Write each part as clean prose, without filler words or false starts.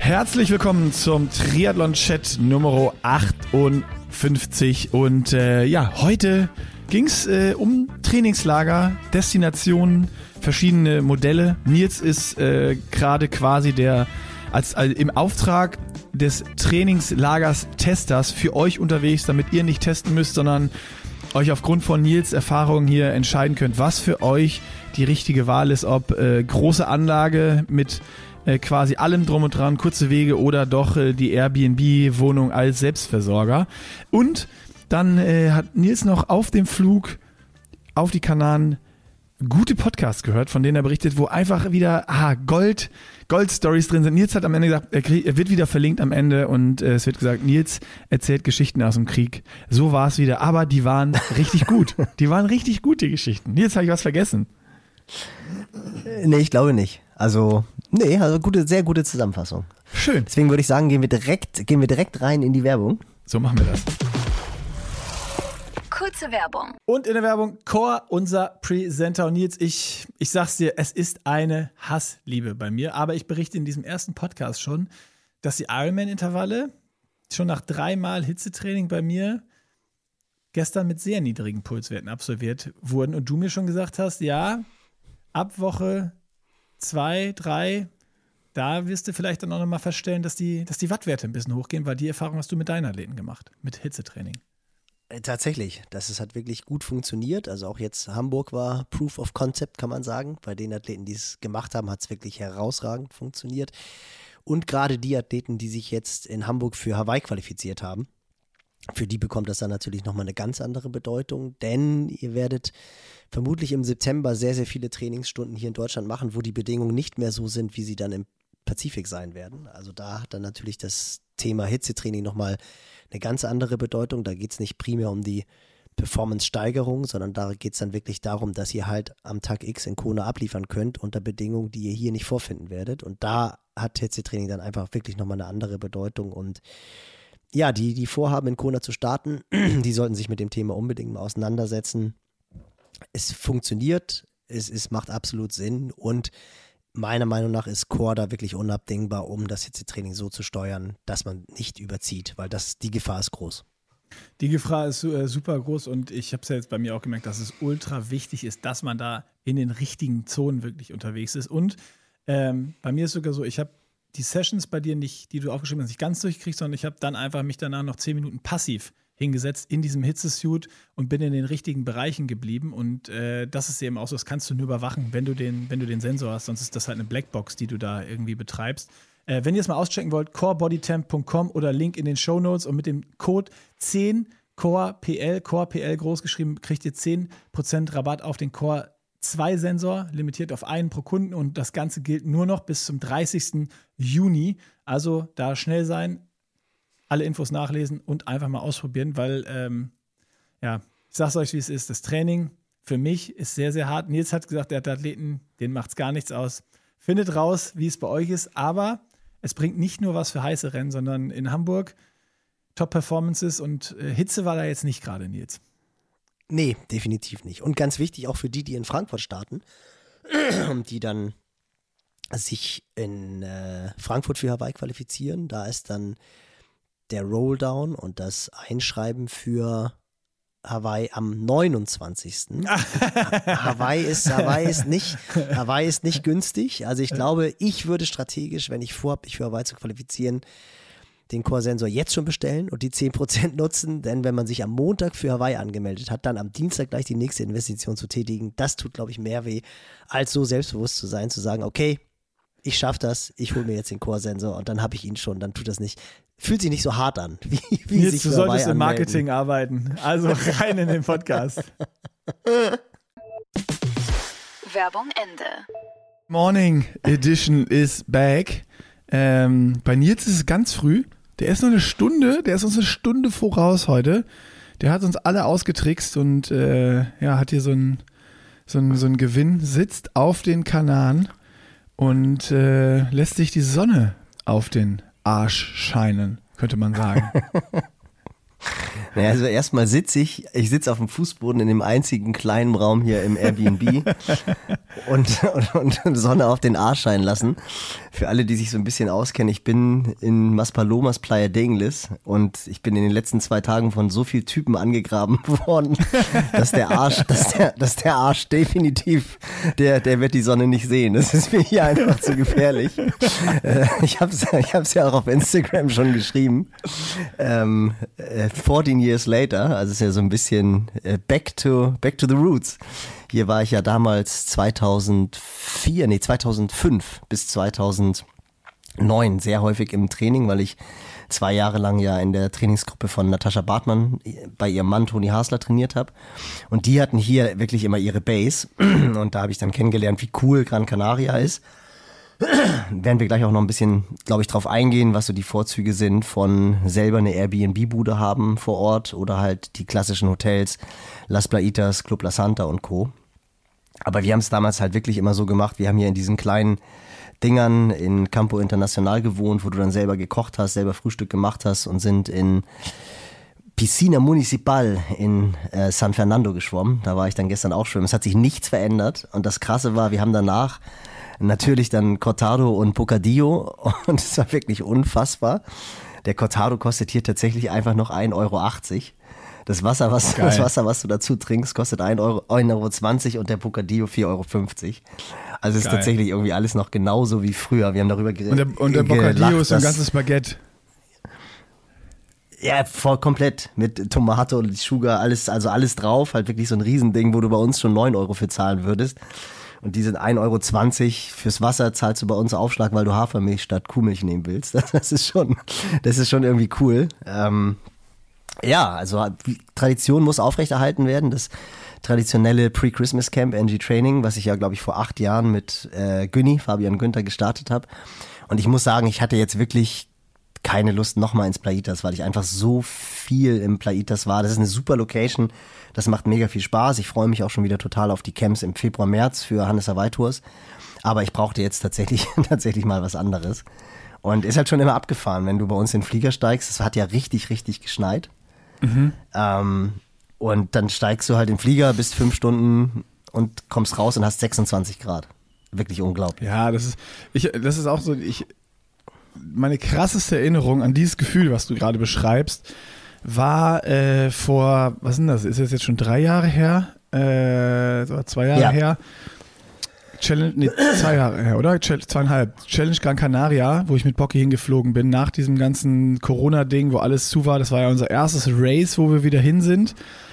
Herzlich willkommen zum Triathlon-Chat Nummer 58 und heute ging es um Trainingslager, Destinationen, verschiedene Modelle. Nils ist gerade quasi im Auftrag des Trainingslagers Testers für euch unterwegs, damit ihr nicht testen müsst, sondern euch aufgrund von Nils Erfahrungen hier entscheiden könnt, was für euch die richtige Wahl ist, ob große Anlage mit quasi allem drum und dran, kurze Wege oder doch die Airbnb-Wohnung als Selbstversorger. Und dann hat Nils noch auf dem Flug auf die Kanaren gute Podcasts gehört, von denen er berichtet, wo einfach wieder Gold-Stories drin sind. Nils hat am Ende gesagt, er wird wieder verlinkt am Ende und es wird gesagt, Nils erzählt Geschichten aus dem Krieg. So war es wieder, aber die waren richtig gut. Die waren richtig gut, die Geschichten. Nils, habe ich was vergessen? Nee, ich glaube nicht. Also sehr gute Zusammenfassung. Schön. Deswegen würde ich sagen, gehen wir direkt rein in die Werbung. So machen wir das. Kurze Werbung. Und in der Werbung Core, unser Presenter. Und Nils, ich sag's dir, es ist eine Hassliebe bei mir, aber ich berichte in diesem ersten Podcast schon, dass die Ironman-Intervalle schon nach 3 Mal Hitzetraining bei mir gestern mit sehr niedrigen Pulswerten absolviert wurden und du mir schon gesagt hast, ja, ab Woche 2, 3, da wirst du vielleicht dann auch nochmal feststellen, dass die Wattwerte ein bisschen hochgehen, weil die Erfahrung hast du mit deinen Athleten gemacht, mit Hitzetraining. Tatsächlich, hat wirklich gut funktioniert. Also auch jetzt Hamburg war Proof of Concept, kann man sagen. Bei den Athleten, die es gemacht haben, hat es wirklich herausragend funktioniert. Und gerade die Athleten, die sich jetzt in Hamburg für Hawaii qualifiziert haben, für die bekommt das dann natürlich nochmal eine ganz andere Bedeutung, denn ihr werdet vermutlich im September sehr, sehr viele Trainingsstunden hier in Deutschland machen, wo die Bedingungen nicht mehr so sind, wie sie dann im Pazifik sein werden. Also da hat dann natürlich das Thema Hitzetraining nochmal eine ganz andere Bedeutung. Da geht es nicht primär um die Performance-Steigerung, sondern da geht es dann wirklich darum, dass ihr halt am Tag X in Kona abliefern könnt unter Bedingungen, die ihr hier nicht vorfinden werdet. Und da hat Hitzetraining dann einfach wirklich nochmal eine andere Bedeutung. Und ja, die vorhaben, in Kona zu starten, die sollten sich mit dem Thema unbedingt mal auseinandersetzen. Es funktioniert, es macht absolut Sinn und meiner Meinung nach ist Core da wirklich unabdingbar, um das Hitzetraining so zu steuern, dass man nicht überzieht, weil die Gefahr ist groß. Die Gefahr ist super groß und ich habe es ja jetzt bei mir auch gemerkt, dass es ultra wichtig ist, dass man da in den richtigen Zonen wirklich unterwegs ist. Und bei mir ist sogar so, ich habe die Sessions bei dir nicht, die du aufgeschrieben hast, nicht ganz durchgekriegt, sondern ich habe dann einfach mich danach noch 10 Minuten passiv hingesetzt in diesem Hitzesuit und bin in den richtigen Bereichen geblieben und das ist eben auch so, das kannst du nur überwachen, wenn du den Sensor hast, sonst ist das halt eine Blackbox, die du da irgendwie betreibst. Wenn ihr es mal auschecken wollt, corebodytemp.com oder Link in den Shownotes und mit dem Code 10 CorePL großgeschrieben, kriegt ihr 10% Rabatt auf den Core 2 Sensor, limitiert auf einen pro Kunden und das Ganze gilt nur noch bis zum 30. Juni, also da schnell sein, alle Infos nachlesen und einfach mal ausprobieren, weil, ich sag's euch, wie es ist. Das Training für mich ist sehr, sehr hart. Nils hat gesagt, der hat Athleten, denen macht's gar nichts aus. Findet raus, wie es bei euch ist, aber es bringt nicht nur was für heiße Rennen, sondern in Hamburg Top-Performances und Hitze war da jetzt nicht gerade, Nils. Nee, definitiv nicht. Und ganz wichtig auch für die in Frankfurt starten, die dann sich in Frankfurt für Hawaii qualifizieren. Da ist dann der Rolldown und das Einschreiben für Hawaii am 29. Hawaii ist nicht günstig. Also ich glaube, ich würde strategisch, wenn ich vorhabe, mich für Hawaii zu qualifizieren, den Core-Sensor jetzt schon bestellen und die 10% nutzen, denn wenn man sich am Montag für Hawaii angemeldet hat, dann am Dienstag gleich die nächste Investition zu tätigen, das tut, glaube ich, mehr weh, als so selbstbewusst zu sein, zu sagen, okay, ich schaffe das, ich hole mir jetzt den Core-Sensor und dann habe ich ihn schon, dann tut das nicht, fühlt sich nicht so hart an, wie Nils, sich du solltest im Marketing arbeiten, also rein in den Podcast. Werbung Ende. Morning Edition is back. Bei Nils ist es ganz früh. Der ist uns eine Stunde voraus heute. Der hat uns alle ausgetrickst und hat hier so ein Gewinn, sitzt auf den Kanaren und lässt sich die Sonne auf den Arsch scheinen, könnte man sagen. Naja, also erstmal sitze ich sitze auf dem Fußboden in dem einzigen kleinen Raum hier im Airbnb und Sonne auf den Arsch scheinen lassen. Für alle, die sich so ein bisschen auskennen, ich bin in Maspalomas, Playa de Ingles und ich bin in den letzten 2 Tagen von so vielen Typen angegraben worden, dass der Arsch definitiv, der wird die Sonne nicht sehen. Das ist mir hier einfach zu gefährlich. Ich hab's ja auch auf Instagram schon geschrieben. 14 years later, also ist ja so ein bisschen back to the roots. Hier war ich ja damals 2005 bis 2009 sehr häufig im Training, weil ich 2 Jahre lang ja in der Trainingsgruppe von Natascha Bartmann bei ihrem Mann Toni Hasler trainiert habe. Und die hatten hier wirklich immer ihre Base. Und da habe ich dann kennengelernt, wie cool Gran Canaria ist. Werden wir gleich auch noch ein bisschen, glaube ich, drauf eingehen, was so die Vorzüge sind von selber eine Airbnb-Bude haben vor Ort oder halt die klassischen Hotels, Las Playitas, Club La Santa und Co. Aber wir haben es damals halt wirklich immer so gemacht, wir haben hier in diesen kleinen Dingern in Campo Internacional gewohnt, wo du dann selber gekocht hast, selber Frühstück gemacht hast und sind in Piscina Municipal in San Fernando geschwommen. Da war ich dann gestern auch schwimmen. Es hat sich nichts verändert und das Krasse war, wir haben danach natürlich dann Cortado und Bocadillo und es war wirklich unfassbar. Der Cortado kostet hier tatsächlich einfach noch 1,80 Euro. Das Wasser, was du dazu trinkst, kostet 1,20 Euro und der Bocadillo 4,50 Euro. Also es ist tatsächlich irgendwie alles noch genauso wie früher. Wir haben darüber geredet. Und der Bocadillo ist so ein ganzes Baguette. Ja, voll komplett. Mit Tomate und Sugar, alles drauf. Halt wirklich so ein Riesending, wo du bei uns schon 9 Euro für zahlen würdest. Und die sind 1,20 Euro. Fürs Wasser zahlst du bei uns Aufschlag, weil du Hafermilch statt Kuhmilch nehmen willst. Das ist schon irgendwie cool. Ja, also Tradition muss aufrechterhalten werden. Das traditionelle Pre-Christmas Camp NG Training, was ich ja, glaube ich, vor 8 Jahren mit Fabian Günther gestartet habe. Und ich muss sagen, ich hatte jetzt wirklich keine Lust nochmal ins Playitas, weil ich einfach so viel im Playitas war. Das ist eine super Location. Das macht mega viel Spaß. Ich freue mich auch schon wieder total auf die Camps im Februar, März für Hannes Hawaii Tours. Aber ich brauchte jetzt tatsächlich mal was anderes. Und ist halt schon immer abgefahren, wenn du bei uns in den Flieger steigst. Es hat ja richtig, richtig geschneit. Mhm. Und dann steigst du halt in den Flieger, bist 5 Stunden und kommst raus und hast 26 Grad. Wirklich unglaublich. Ja, das ist auch so, meine krasseste Erinnerung an dieses Gefühl, was du gerade beschreibst, war vor, was ist denn das? Ist das jetzt schon 3 Jahre her? Oder 2 Jahre her? 2 Jahre her, oder? 2,5. Challenge Gran Canaria, wo ich mit Bocky hingeflogen bin, nach diesem ganzen Corona-Ding, wo alles zu war. Das war ja unser erstes Race, wo wir wieder hin sind.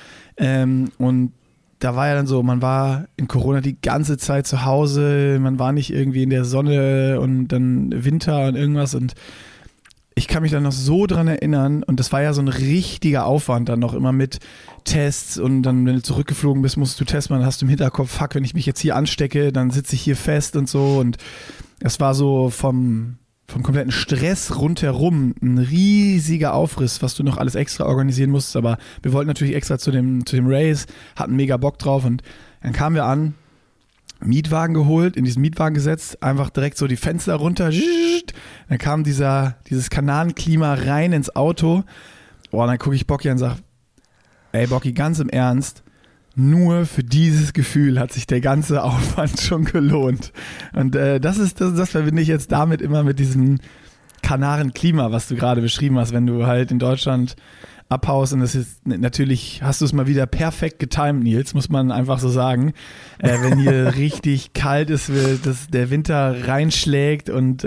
Und da war ja dann so, man war in Corona die ganze Zeit zu Hause, man war nicht irgendwie in der Sonne und dann Winter und irgendwas und ich kann mich dann noch so dran erinnern und das war ja so ein richtiger Aufwand dann noch immer mit Tests und dann, wenn du zurückgeflogen bist, musst du testen, dann hast du im Hinterkopf, fuck, wenn ich mich jetzt hier anstecke, dann sitze ich hier fest und so und das war so vom kompletten Stress rundherum ein riesiger Aufriss, was du noch alles extra organisieren musst, aber wir wollten natürlich extra zu dem Race, hatten mega Bock drauf und dann kamen wir an, Mietwagen geholt, in diesen Mietwagen gesetzt, einfach direkt so die Fenster runter, dann kam dieses Kanalenklima rein ins Auto, und dann gucke ich Bocky an und sage, ey Bocky, ganz im Ernst, nur für dieses Gefühl hat sich der ganze Aufwand schon gelohnt. Und das verbinde ich jetzt damit immer mit diesem Kanarenklima, was du gerade beschrieben hast, wenn du halt in Deutschland abhaust und das ist natürlich, hast du es mal wieder perfekt getimed, Nils, muss man einfach so sagen. Wenn hier richtig kalt ist, der Winter reinschlägt und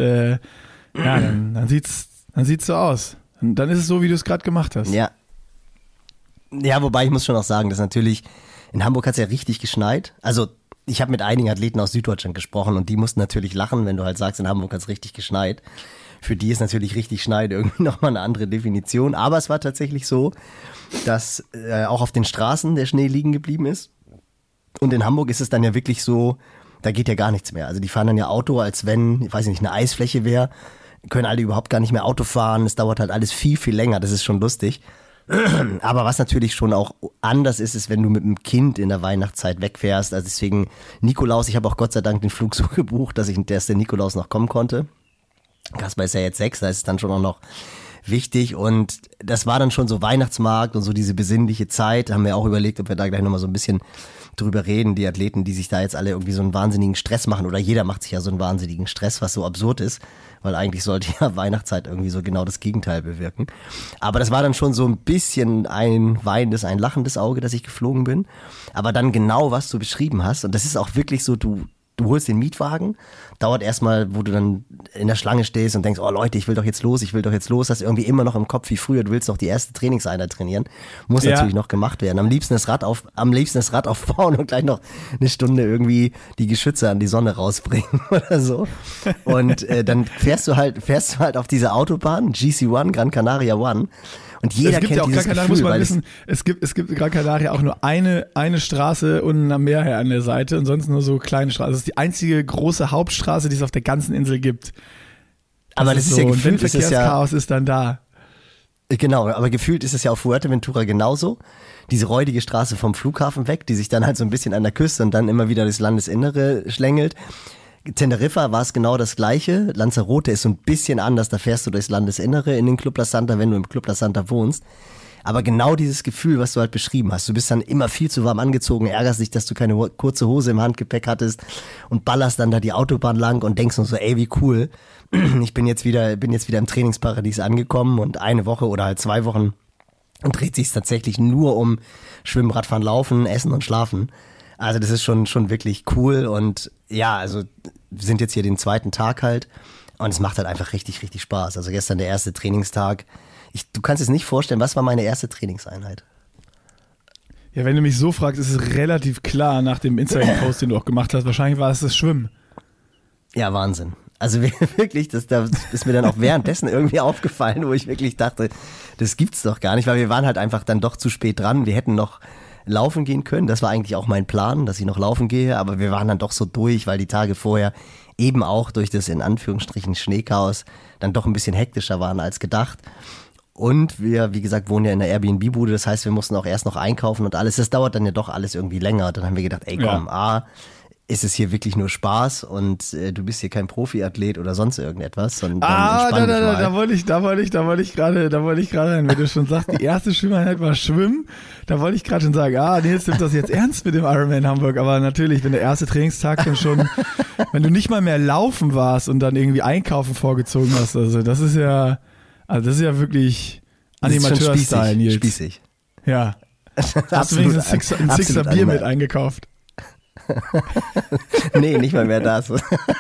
dann sieht's so aus. Und dann ist es so, wie du es gerade gemacht hast. Ja, wobei ich muss schon auch sagen, dass natürlich in Hamburg hat es ja richtig geschneit. Also ich habe mit einigen Athleten aus Süddeutschland gesprochen und die mussten natürlich lachen, wenn du halt sagst, in Hamburg hat es richtig geschneit. Für die ist natürlich richtig Schneid irgendwie nochmal eine andere Definition. Aber es war tatsächlich so, dass auch auf den Straßen der Schnee liegen geblieben ist. Und in Hamburg ist es dann ja wirklich so, da geht ja gar nichts mehr. Also die fahren dann ja Auto, als wenn, ich weiß nicht, eine Eisfläche wäre. Können alle überhaupt gar nicht mehr Auto fahren. Es dauert halt alles viel, viel länger. Das ist schon lustig. Aber was natürlich schon auch anders ist, ist, wenn du mit einem Kind in der Weihnachtszeit wegfährst. Also deswegen Nikolaus, ich habe auch Gott sei Dank den Flug so gebucht, dass der Nikolaus noch kommen konnte. Kasper ist ja jetzt 6, da ist es dann schon auch noch wichtig. Und das war dann schon so Weihnachtsmarkt und so diese besinnliche Zeit. Haben wir auch überlegt, ob wir da gleich nochmal so ein bisschen drüber reden. Die Athleten, die sich da jetzt alle irgendwie so einen wahnsinnigen Stress machen, oder jeder macht sich ja so einen wahnsinnigen Stress, was so absurd ist, weil eigentlich sollte ja Weihnachtszeit irgendwie so genau das Gegenteil bewirken. Aber das war dann schon so ein bisschen ein weinendes, ein lachendes Auge, dass ich geflogen bin. Aber dann genau, was du beschrieben hast, und das ist auch wirklich so, du holst den Mietwagen, dauert erstmal, wo du dann in der Schlange stehst und denkst, oh Leute, ich will doch jetzt los, hast irgendwie immer noch im Kopf wie früher, du willst doch die erste Trainingseinheit trainieren, muss natürlich noch gemacht werden. Am liebsten das Rad aufbauen und gleich noch eine Stunde irgendwie die Geschütze an die Sonne rausbringen oder so. Und dann fährst du halt auf diese Autobahn, GC1, Gran Canaria One. Und jeder kennt dieses Gefühl. Muss man wissen, es gibt in Gran Canaria auch nur eine Straße und ein Meer an der Seite und sonst nur so kleine Straßen. Das ist die einzige große Hauptstraße, die es auf der ganzen Insel gibt. Aber das ist ja gefühlt, wenn Verkehrschaos ist dann da. Genau, aber gefühlt ist es ja auf Fuerteventura genauso. Diese räudige Straße vom Flughafen weg, die sich dann halt so ein bisschen an der Küste und dann immer wieder durchs Landesinnere schlängelt. Teneriffa war es genau das Gleiche. Lanzarote ist so ein bisschen anders, da fährst du durchs Landesinnere in den Club La Santa, wenn du im Club La Santa wohnst. Aber genau dieses Gefühl, was du halt beschrieben hast, du bist dann immer viel zu warm angezogen, ärgerst dich, dass du keine kurze Hose im Handgepäck hattest und ballerst dann da die Autobahn lang und denkst nur so, ey, wie cool, ich bin jetzt wieder im Trainingsparadies angekommen und eine Woche oder halt 2 Wochen dreht sich tatsächlich nur um Schwimmen, Radfahren, Laufen, Essen und Schlafen. Also das ist schon wirklich cool und ja, also wir sind jetzt hier den 2. Tag halt und es macht halt einfach richtig, richtig Spaß. Also gestern der erste Trainingstag. Du kannst es nicht vorstellen, was war meine erste Trainingseinheit? Ja, wenn du mich so fragst, ist es relativ klar nach dem Instagram-Post, den du auch gemacht hast. Wahrscheinlich war es das Schwimmen. Ja, Wahnsinn. Also wirklich, das ist mir dann auch währenddessen irgendwie aufgefallen, wo ich wirklich dachte, das gibt's doch gar nicht, weil wir waren halt einfach dann doch zu spät dran. Wir hätten noch laufen gehen können. Das war eigentlich auch mein Plan, dass ich noch laufen gehe, aber wir waren dann doch so durch, weil die Tage vorher eben auch durch das in Anführungsstrichen Schneechaos dann doch ein bisschen hektischer waren als gedacht. Und wir, wie gesagt, wohnen ja in der Airbnb-Bude, das heißt, wir mussten auch erst noch einkaufen und alles. Das dauert dann ja doch alles irgendwie länger. Dann haben wir gedacht, ey komm, ist es hier wirklich nur Spaß und du bist hier kein Profiathlet oder sonst irgendetwas, sondern da wollte ich gerade rein, wenn du schon sagst, die erste Schwimmeinheit war Schwimmen, da wollte ich gerade schon sagen, Nils nimmt das jetzt ernst mit dem Ironman Hamburg, aber natürlich, wenn der erste Trainingstag dann schon, wenn du nicht mal mehr laufen warst und dann irgendwie einkaufen vorgezogen hast, also das ist ja wirklich Animateur-Style, Nils. Spießig. Ja. Hast du wenigstens ein Sixer Bier mit eingekauft? Nee, nicht mal mehr das.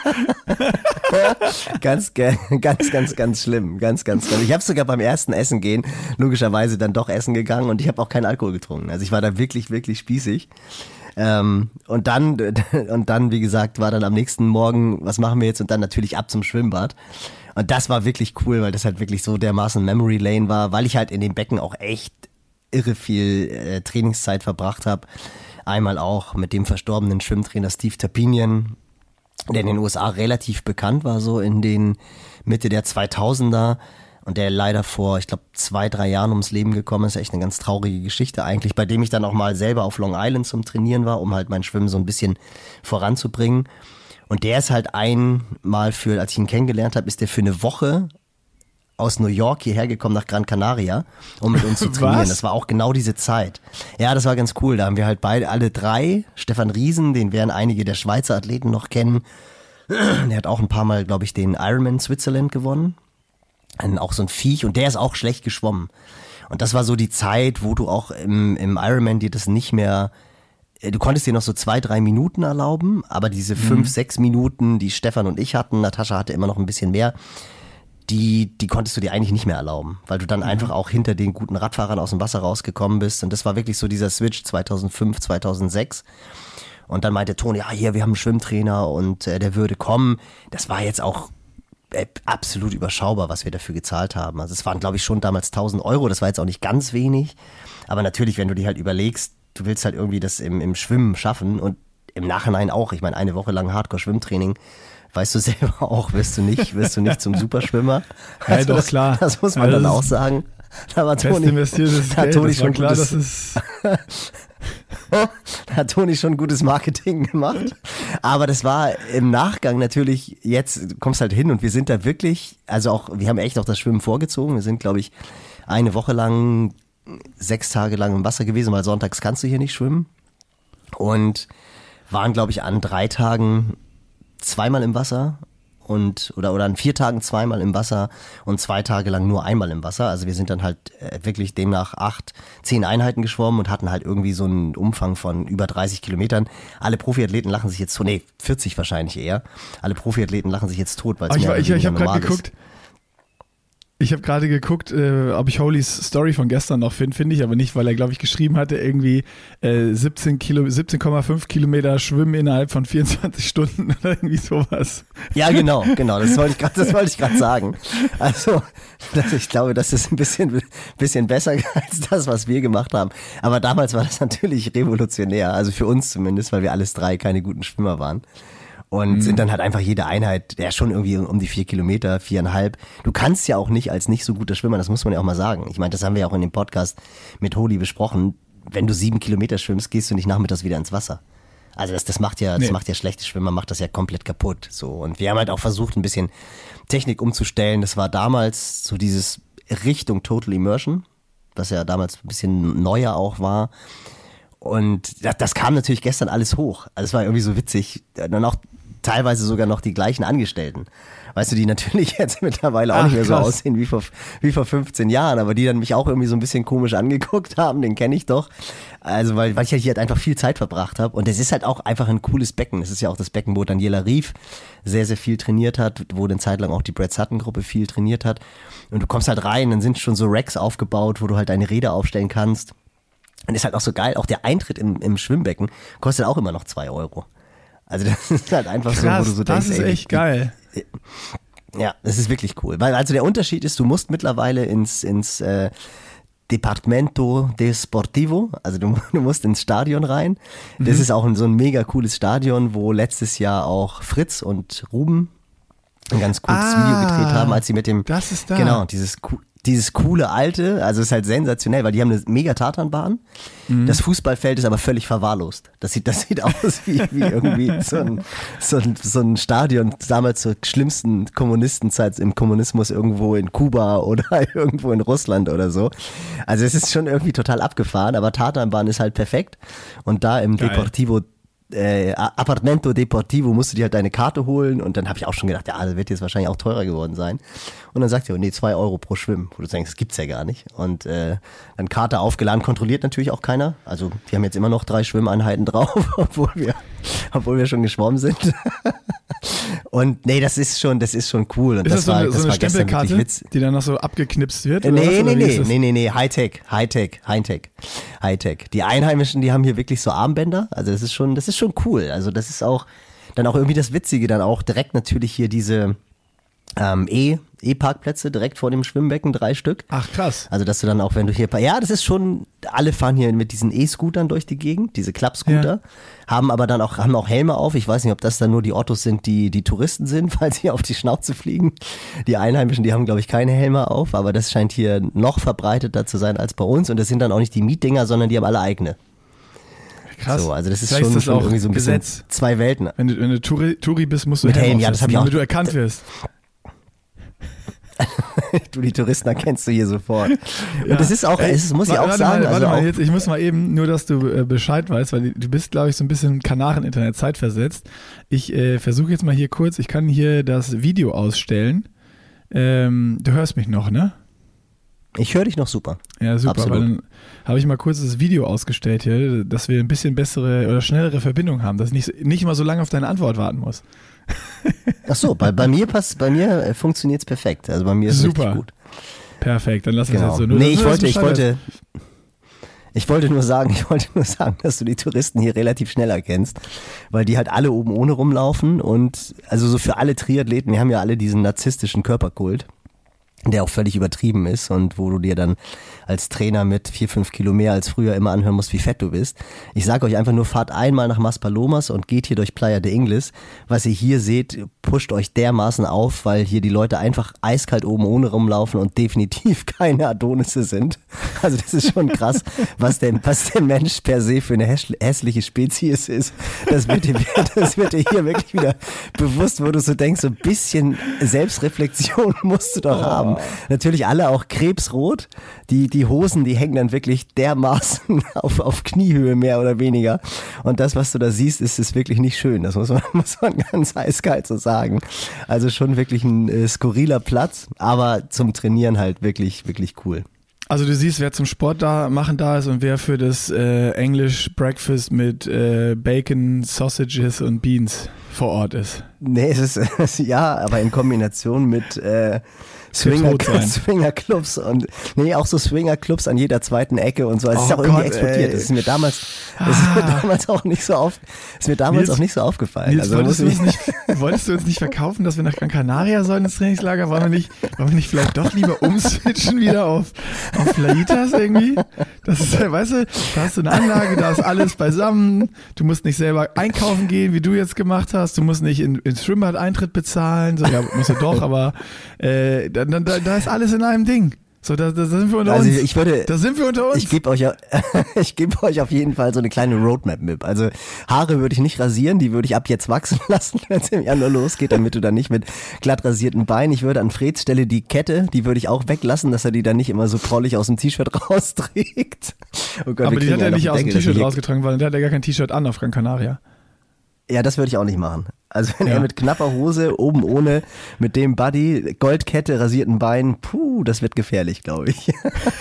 Ganz schlimm. Ganz schlimm. Ich habe sogar beim ersten Essen gehen logischerweise dann doch essen gegangen und ich habe auch keinen Alkohol getrunken. Also ich war da wirklich, wirklich spießig. Und dann, wie gesagt, war dann am nächsten Morgen, was machen wir jetzt? Und dann natürlich ab zum Schwimmbad. Und das war wirklich cool, weil das halt wirklich so dermaßen Memory Lane war, weil ich halt in dem Becken auch echt irre viel Trainingszeit verbracht habe. Einmal auch mit dem verstorbenen Schwimmtrainer Steve Tapinian, der in den USA relativ bekannt war, so in den Mitte der 2000er und der leider vor, ich glaube, 2-3 Jahren ums Leben gekommen ist. Echt eine ganz traurige Geschichte eigentlich, bei dem ich dann auch mal selber auf Long Island zum Trainieren war, um halt mein Schwimmen so ein bisschen voranzubringen. Und der ist halt einmal als ich ihn kennengelernt habe, ist der für eine Woche aus New York hierher gekommen nach Gran Canaria, um mit uns zu trainieren. Das war auch genau diese Zeit. Ja, das war ganz cool. Da haben wir halt alle 3, Stefan Riesen, den werden einige der Schweizer Athleten noch kennen. Der hat auch ein paar Mal, glaube ich, den Ironman Switzerland gewonnen. Auch so ein Viech und der ist auch schlecht geschwommen. Und das war so die Zeit, wo du auch im Ironman dir das nicht mehr, du konntest dir noch so 2-3 Minuten erlauben, aber diese 5-6 Minuten, die Stefan und ich hatten, Natascha hatte immer noch ein bisschen mehr, die konntest du dir eigentlich nicht mehr erlauben, weil du dann einfach auch hinter den guten Radfahrern aus dem Wasser rausgekommen bist. Und das war wirklich so dieser Switch 2005, 2006. Und dann meinte Toni, ja, hier, wir haben einen Schwimmtrainer und der würde kommen. Das war jetzt auch absolut überschaubar, was wir dafür gezahlt haben. Also es waren, glaube ich, schon damals 1.000 Euro. Das war jetzt auch nicht ganz wenig. Aber natürlich, wenn du dir halt überlegst, du willst halt irgendwie das im Schwimmen schaffen und im Nachhinein auch. Ich meine, eine Woche lang Hardcore-Schwimmtraining, weißt du selber auch, wirst du nicht zum Superschwimmer. Also doch, klar. Das muss man dann auch sagen. Da war Toni schon gutes Marketing gemacht. Aber das war im Nachgang natürlich, jetzt kommst halt hin und wir sind da wirklich, also auch, wir haben echt auch das Schwimmen vorgezogen. Wir sind, glaube ich, eine Woche lang, 6 Tage lang im Wasser gewesen, weil sonntags kannst du hier nicht schwimmen. Und waren, glaube ich, an 3 Tagen zweimal im Wasser oder an 4 Tagen zweimal im Wasser und 2 Tage lang nur einmal im Wasser. Also wir sind dann halt wirklich demnach 8, 10 Einheiten geschwommen und hatten halt irgendwie so einen Umfang von über 30 Kilometern. Alle Profiathleten lachen sich jetzt tot, 40 wahrscheinlich eher. Alle Profiathleten lachen sich jetzt tot, weil es mehr oder weniger Ich habe normal gerade geguckt. Ich habe gerade geguckt, ob ich Holys Story von gestern noch finde ich aber nicht, weil er, glaube ich, geschrieben hatte, irgendwie 17,5 Kilometer Schwimmen innerhalb von 24 Stunden oder irgendwie sowas. Ja, genau, das wollte ich gerade sagen. Also, ich glaube, das ist ein bisschen besser als das, was wir gemacht haben. Aber damals war das natürlich revolutionär, also für uns zumindest, weil wir alles 3 keine guten Schwimmer waren. Und sind dann halt einfach jede Einheit, ja schon irgendwie um die 4 Kilometer, 4,5. Du kannst ja auch nicht als nicht so guter Schwimmer, das muss man ja auch mal sagen. Ich meine, das haben wir ja auch in dem Podcast mit Holy besprochen. Wenn du 7 Kilometer schwimmst, gehst du nicht nachmittags wieder ins Wasser. Also das macht ja schlechte Schwimmer, macht das ja komplett kaputt. So. Und wir haben halt auch versucht, ein bisschen Technik umzustellen. Das war damals so dieses Richtung Total Immersion, was ja damals ein bisschen neuer auch war. Und das kam natürlich gestern alles hoch. Also es war irgendwie so witzig. Dann auch teilweise sogar noch die gleichen Angestellten. Weißt du, die natürlich jetzt mittlerweile auch nicht mehr so aussehen wie vor 15 Jahren, aber die dann mich auch irgendwie so ein bisschen komisch angeguckt haben, den kenne ich doch. Also weil ich halt hier halt einfach viel Zeit verbracht habe und es ist halt auch einfach ein cooles Becken. Es ist ja auch das Becken, wo Daniela Rief sehr, sehr viel trainiert hat, wo eine Zeit lang auch die Brad Sutton Gruppe viel trainiert hat. Und du kommst halt rein, dann sind schon so Racks aufgebaut, wo du halt deine Räder aufstellen kannst. Und ist halt auch so geil, auch der Eintritt im Schwimmbecken kostet auch immer noch 2 Euro. Also das ist halt einfach krass, so, wo du so denkst, das ist echt geil. Ja, das ist wirklich cool. Weil also der Unterschied ist, du musst mittlerweile ins Departamento de Sportivo, also du musst ins Stadion rein. Das ist auch so ein mega cooles Stadion, wo letztes Jahr auch Fritz und Ruben ein ganz cooles Video gedreht haben, als sie mit dem, das ist da. Genau, dieses coole alte, also ist halt sensationell, weil die haben eine mega Tatanbahn. Das Fußballfeld ist aber völlig verwahrlost. Das sieht aus wie irgendwie so ein Stadion damals zur schlimmsten Kommunistenzeit im Kommunismus irgendwo in Kuba oder irgendwo in Russland oder so. Also es ist schon irgendwie total abgefahren, aber Tatanbahn ist halt perfekt. Und da im Apartamento Deportivo musst du dir halt deine Karte holen und dann habe ich auch schon gedacht, ja, das wird jetzt wahrscheinlich auch teurer geworden sein. Und dann sagt er, nee, 2 Euro pro Schwimmen, wo du denkst, das gibt's ja gar nicht. Und dann Karte aufgeladen, kontrolliert natürlich auch keiner. Also wir haben jetzt immer noch 3 Schwimmeinheiten drauf, obwohl wir schon geschwommen sind. Und nee, das ist schon cool. Und ist das so eine war Stempelkarte, die dann noch so abgeknipst wird? Nee, Hightech. Die Einheimischen, die haben hier wirklich so Armbänder. Also das ist schon cool. Also das ist auch dann auch irgendwie das Witzige, dann auch direkt natürlich hier diese E-Parkplätze direkt vor dem Schwimmbecken, 3 Stück. Ach krass. Also dass du dann auch, wenn du hier, ja, das ist schon, alle fahren hier mit diesen E-Scootern durch die Gegend, diese Klappscooter, haben auch Helme auf. Ich weiß nicht, ob das dann nur die Ottos sind, die Touristen sind, weil sie auf die Schnauze fliegen. Die Einheimischen, die haben, glaube ich, keine Helme auf, aber das scheint hier noch verbreiteter zu sein als bei uns. Und das sind dann auch nicht die Mietdinger, sondern die haben alle eigene. Krass. So, also das ist vielleicht schon auch irgendwie so ein Gesetz. bisschen 2 Welten. Wenn du Touri bist, musst du mit Helm, ja, das habe ich auch. Damit du erkannt wirst. Du, die Touristen erkennst du hier sofort. Und das ist auch, muss ich auch sagen. Warte mal, jetzt, ich muss mal eben, nur dass du Bescheid weißt, weil du bist, glaube ich, so ein bisschen Kanaren-Internet zeitversetzt. Ich versuche jetzt mal hier kurz, ich kann hier das Video ausstellen. Du hörst mich noch, ne? Ich höre dich noch super. Ja, super, absolut. weil dann habe ich mal kurz das Video ausgestellt hier, dass wir ein bisschen bessere oder schnellere Verbindung haben, dass ich nicht mal so lange auf deine Antwort warten muss. Ach so, bei mir funktioniert es perfekt. Also bei mir ist es richtig gut. Perfekt, dann lass uns jetzt so. Nur, nee, ich wollte nur sagen, dass du die Touristen hier relativ schnell erkennst, weil die halt alle oben ohne rumlaufen und also so für alle Triathleten, wir haben ja alle diesen narzisstischen Körperkult. der auch völlig übertrieben ist und wo du dir dann als Trainer mit 4-5 Kilo mehr als früher immer anhören musst, wie fett du bist. Ich sage euch einfach nur, fahrt einmal nach Maspalomas und geht hier durch Playa de Ingles. Was ihr hier seht, pusht euch dermaßen auf, weil hier die Leute einfach eiskalt oben ohne rumlaufen und definitiv keine Adonisse sind. Also das ist schon krass, was der Mensch per se für eine hässliche Spezies ist. Das wird dir hier wirklich wieder bewusst, wo du so denkst, so ein bisschen Selbstreflexion musst du doch haben. Natürlich alle auch krebsrot. Die Hosen, die hängen dann wirklich dermaßen auf Kniehöhe mehr oder weniger. Und das, was du da siehst, ist wirklich nicht schön. Das muss man ganz eiskalt so sagen. Also schon wirklich ein skurriler Platz, aber zum Trainieren halt wirklich, wirklich cool. Also du siehst, wer zum Sport machen da ist und wer für das English Breakfast mit Bacon, Sausages und Beans vor Ort ist. Nee, es ist ja, aber in Kombination mit Swingerclubs und auch so Swingerclubs an jeder zweiten Ecke und so. Also es ist auch irgendwie explodiert. Das ist mir damals auch nicht so aufgefallen. Nils, also wolltest du uns nicht verkaufen, dass wir nach Gran Canaria sollen ins Trainingslager? Wollen wir nicht vielleicht doch lieber umswitchen wieder auf Playitas irgendwie? Das ist, weißt du, da hast du eine Anlage, da ist alles beisammen. Du musst nicht selber einkaufen gehen, wie du jetzt gemacht hast. Du musst nicht ins Schwimmbad Eintritt bezahlen. So, ja, musst du doch, aber da ist alles in einem Ding. So, da sind wir unter uns. Da sind wir unter uns. Ich gebe euch auf jeden Fall so eine kleine Roadmap mit. Also Haare würde ich nicht rasieren, die würde ich ab jetzt wachsen lassen, wenn es im Januar losgeht, damit du dann nicht mit glatt rasierten Beinen. Ich würde an Freds Stelle die Kette, die würde ich auch weglassen, dass er die dann nicht immer so prollig aus dem T-Shirt rausträgt. Oh Gott, aber die hat er nicht aus dem T-Shirt rausgetragen, weil der hat ja gar kein T-Shirt an auf Gran Canaria. Ja, das würde ich auch nicht machen. Also wenn er mit knapper Hose, oben ohne, mit dem Buddy, Goldkette, rasierten Beinen, das wird gefährlich, glaube ich.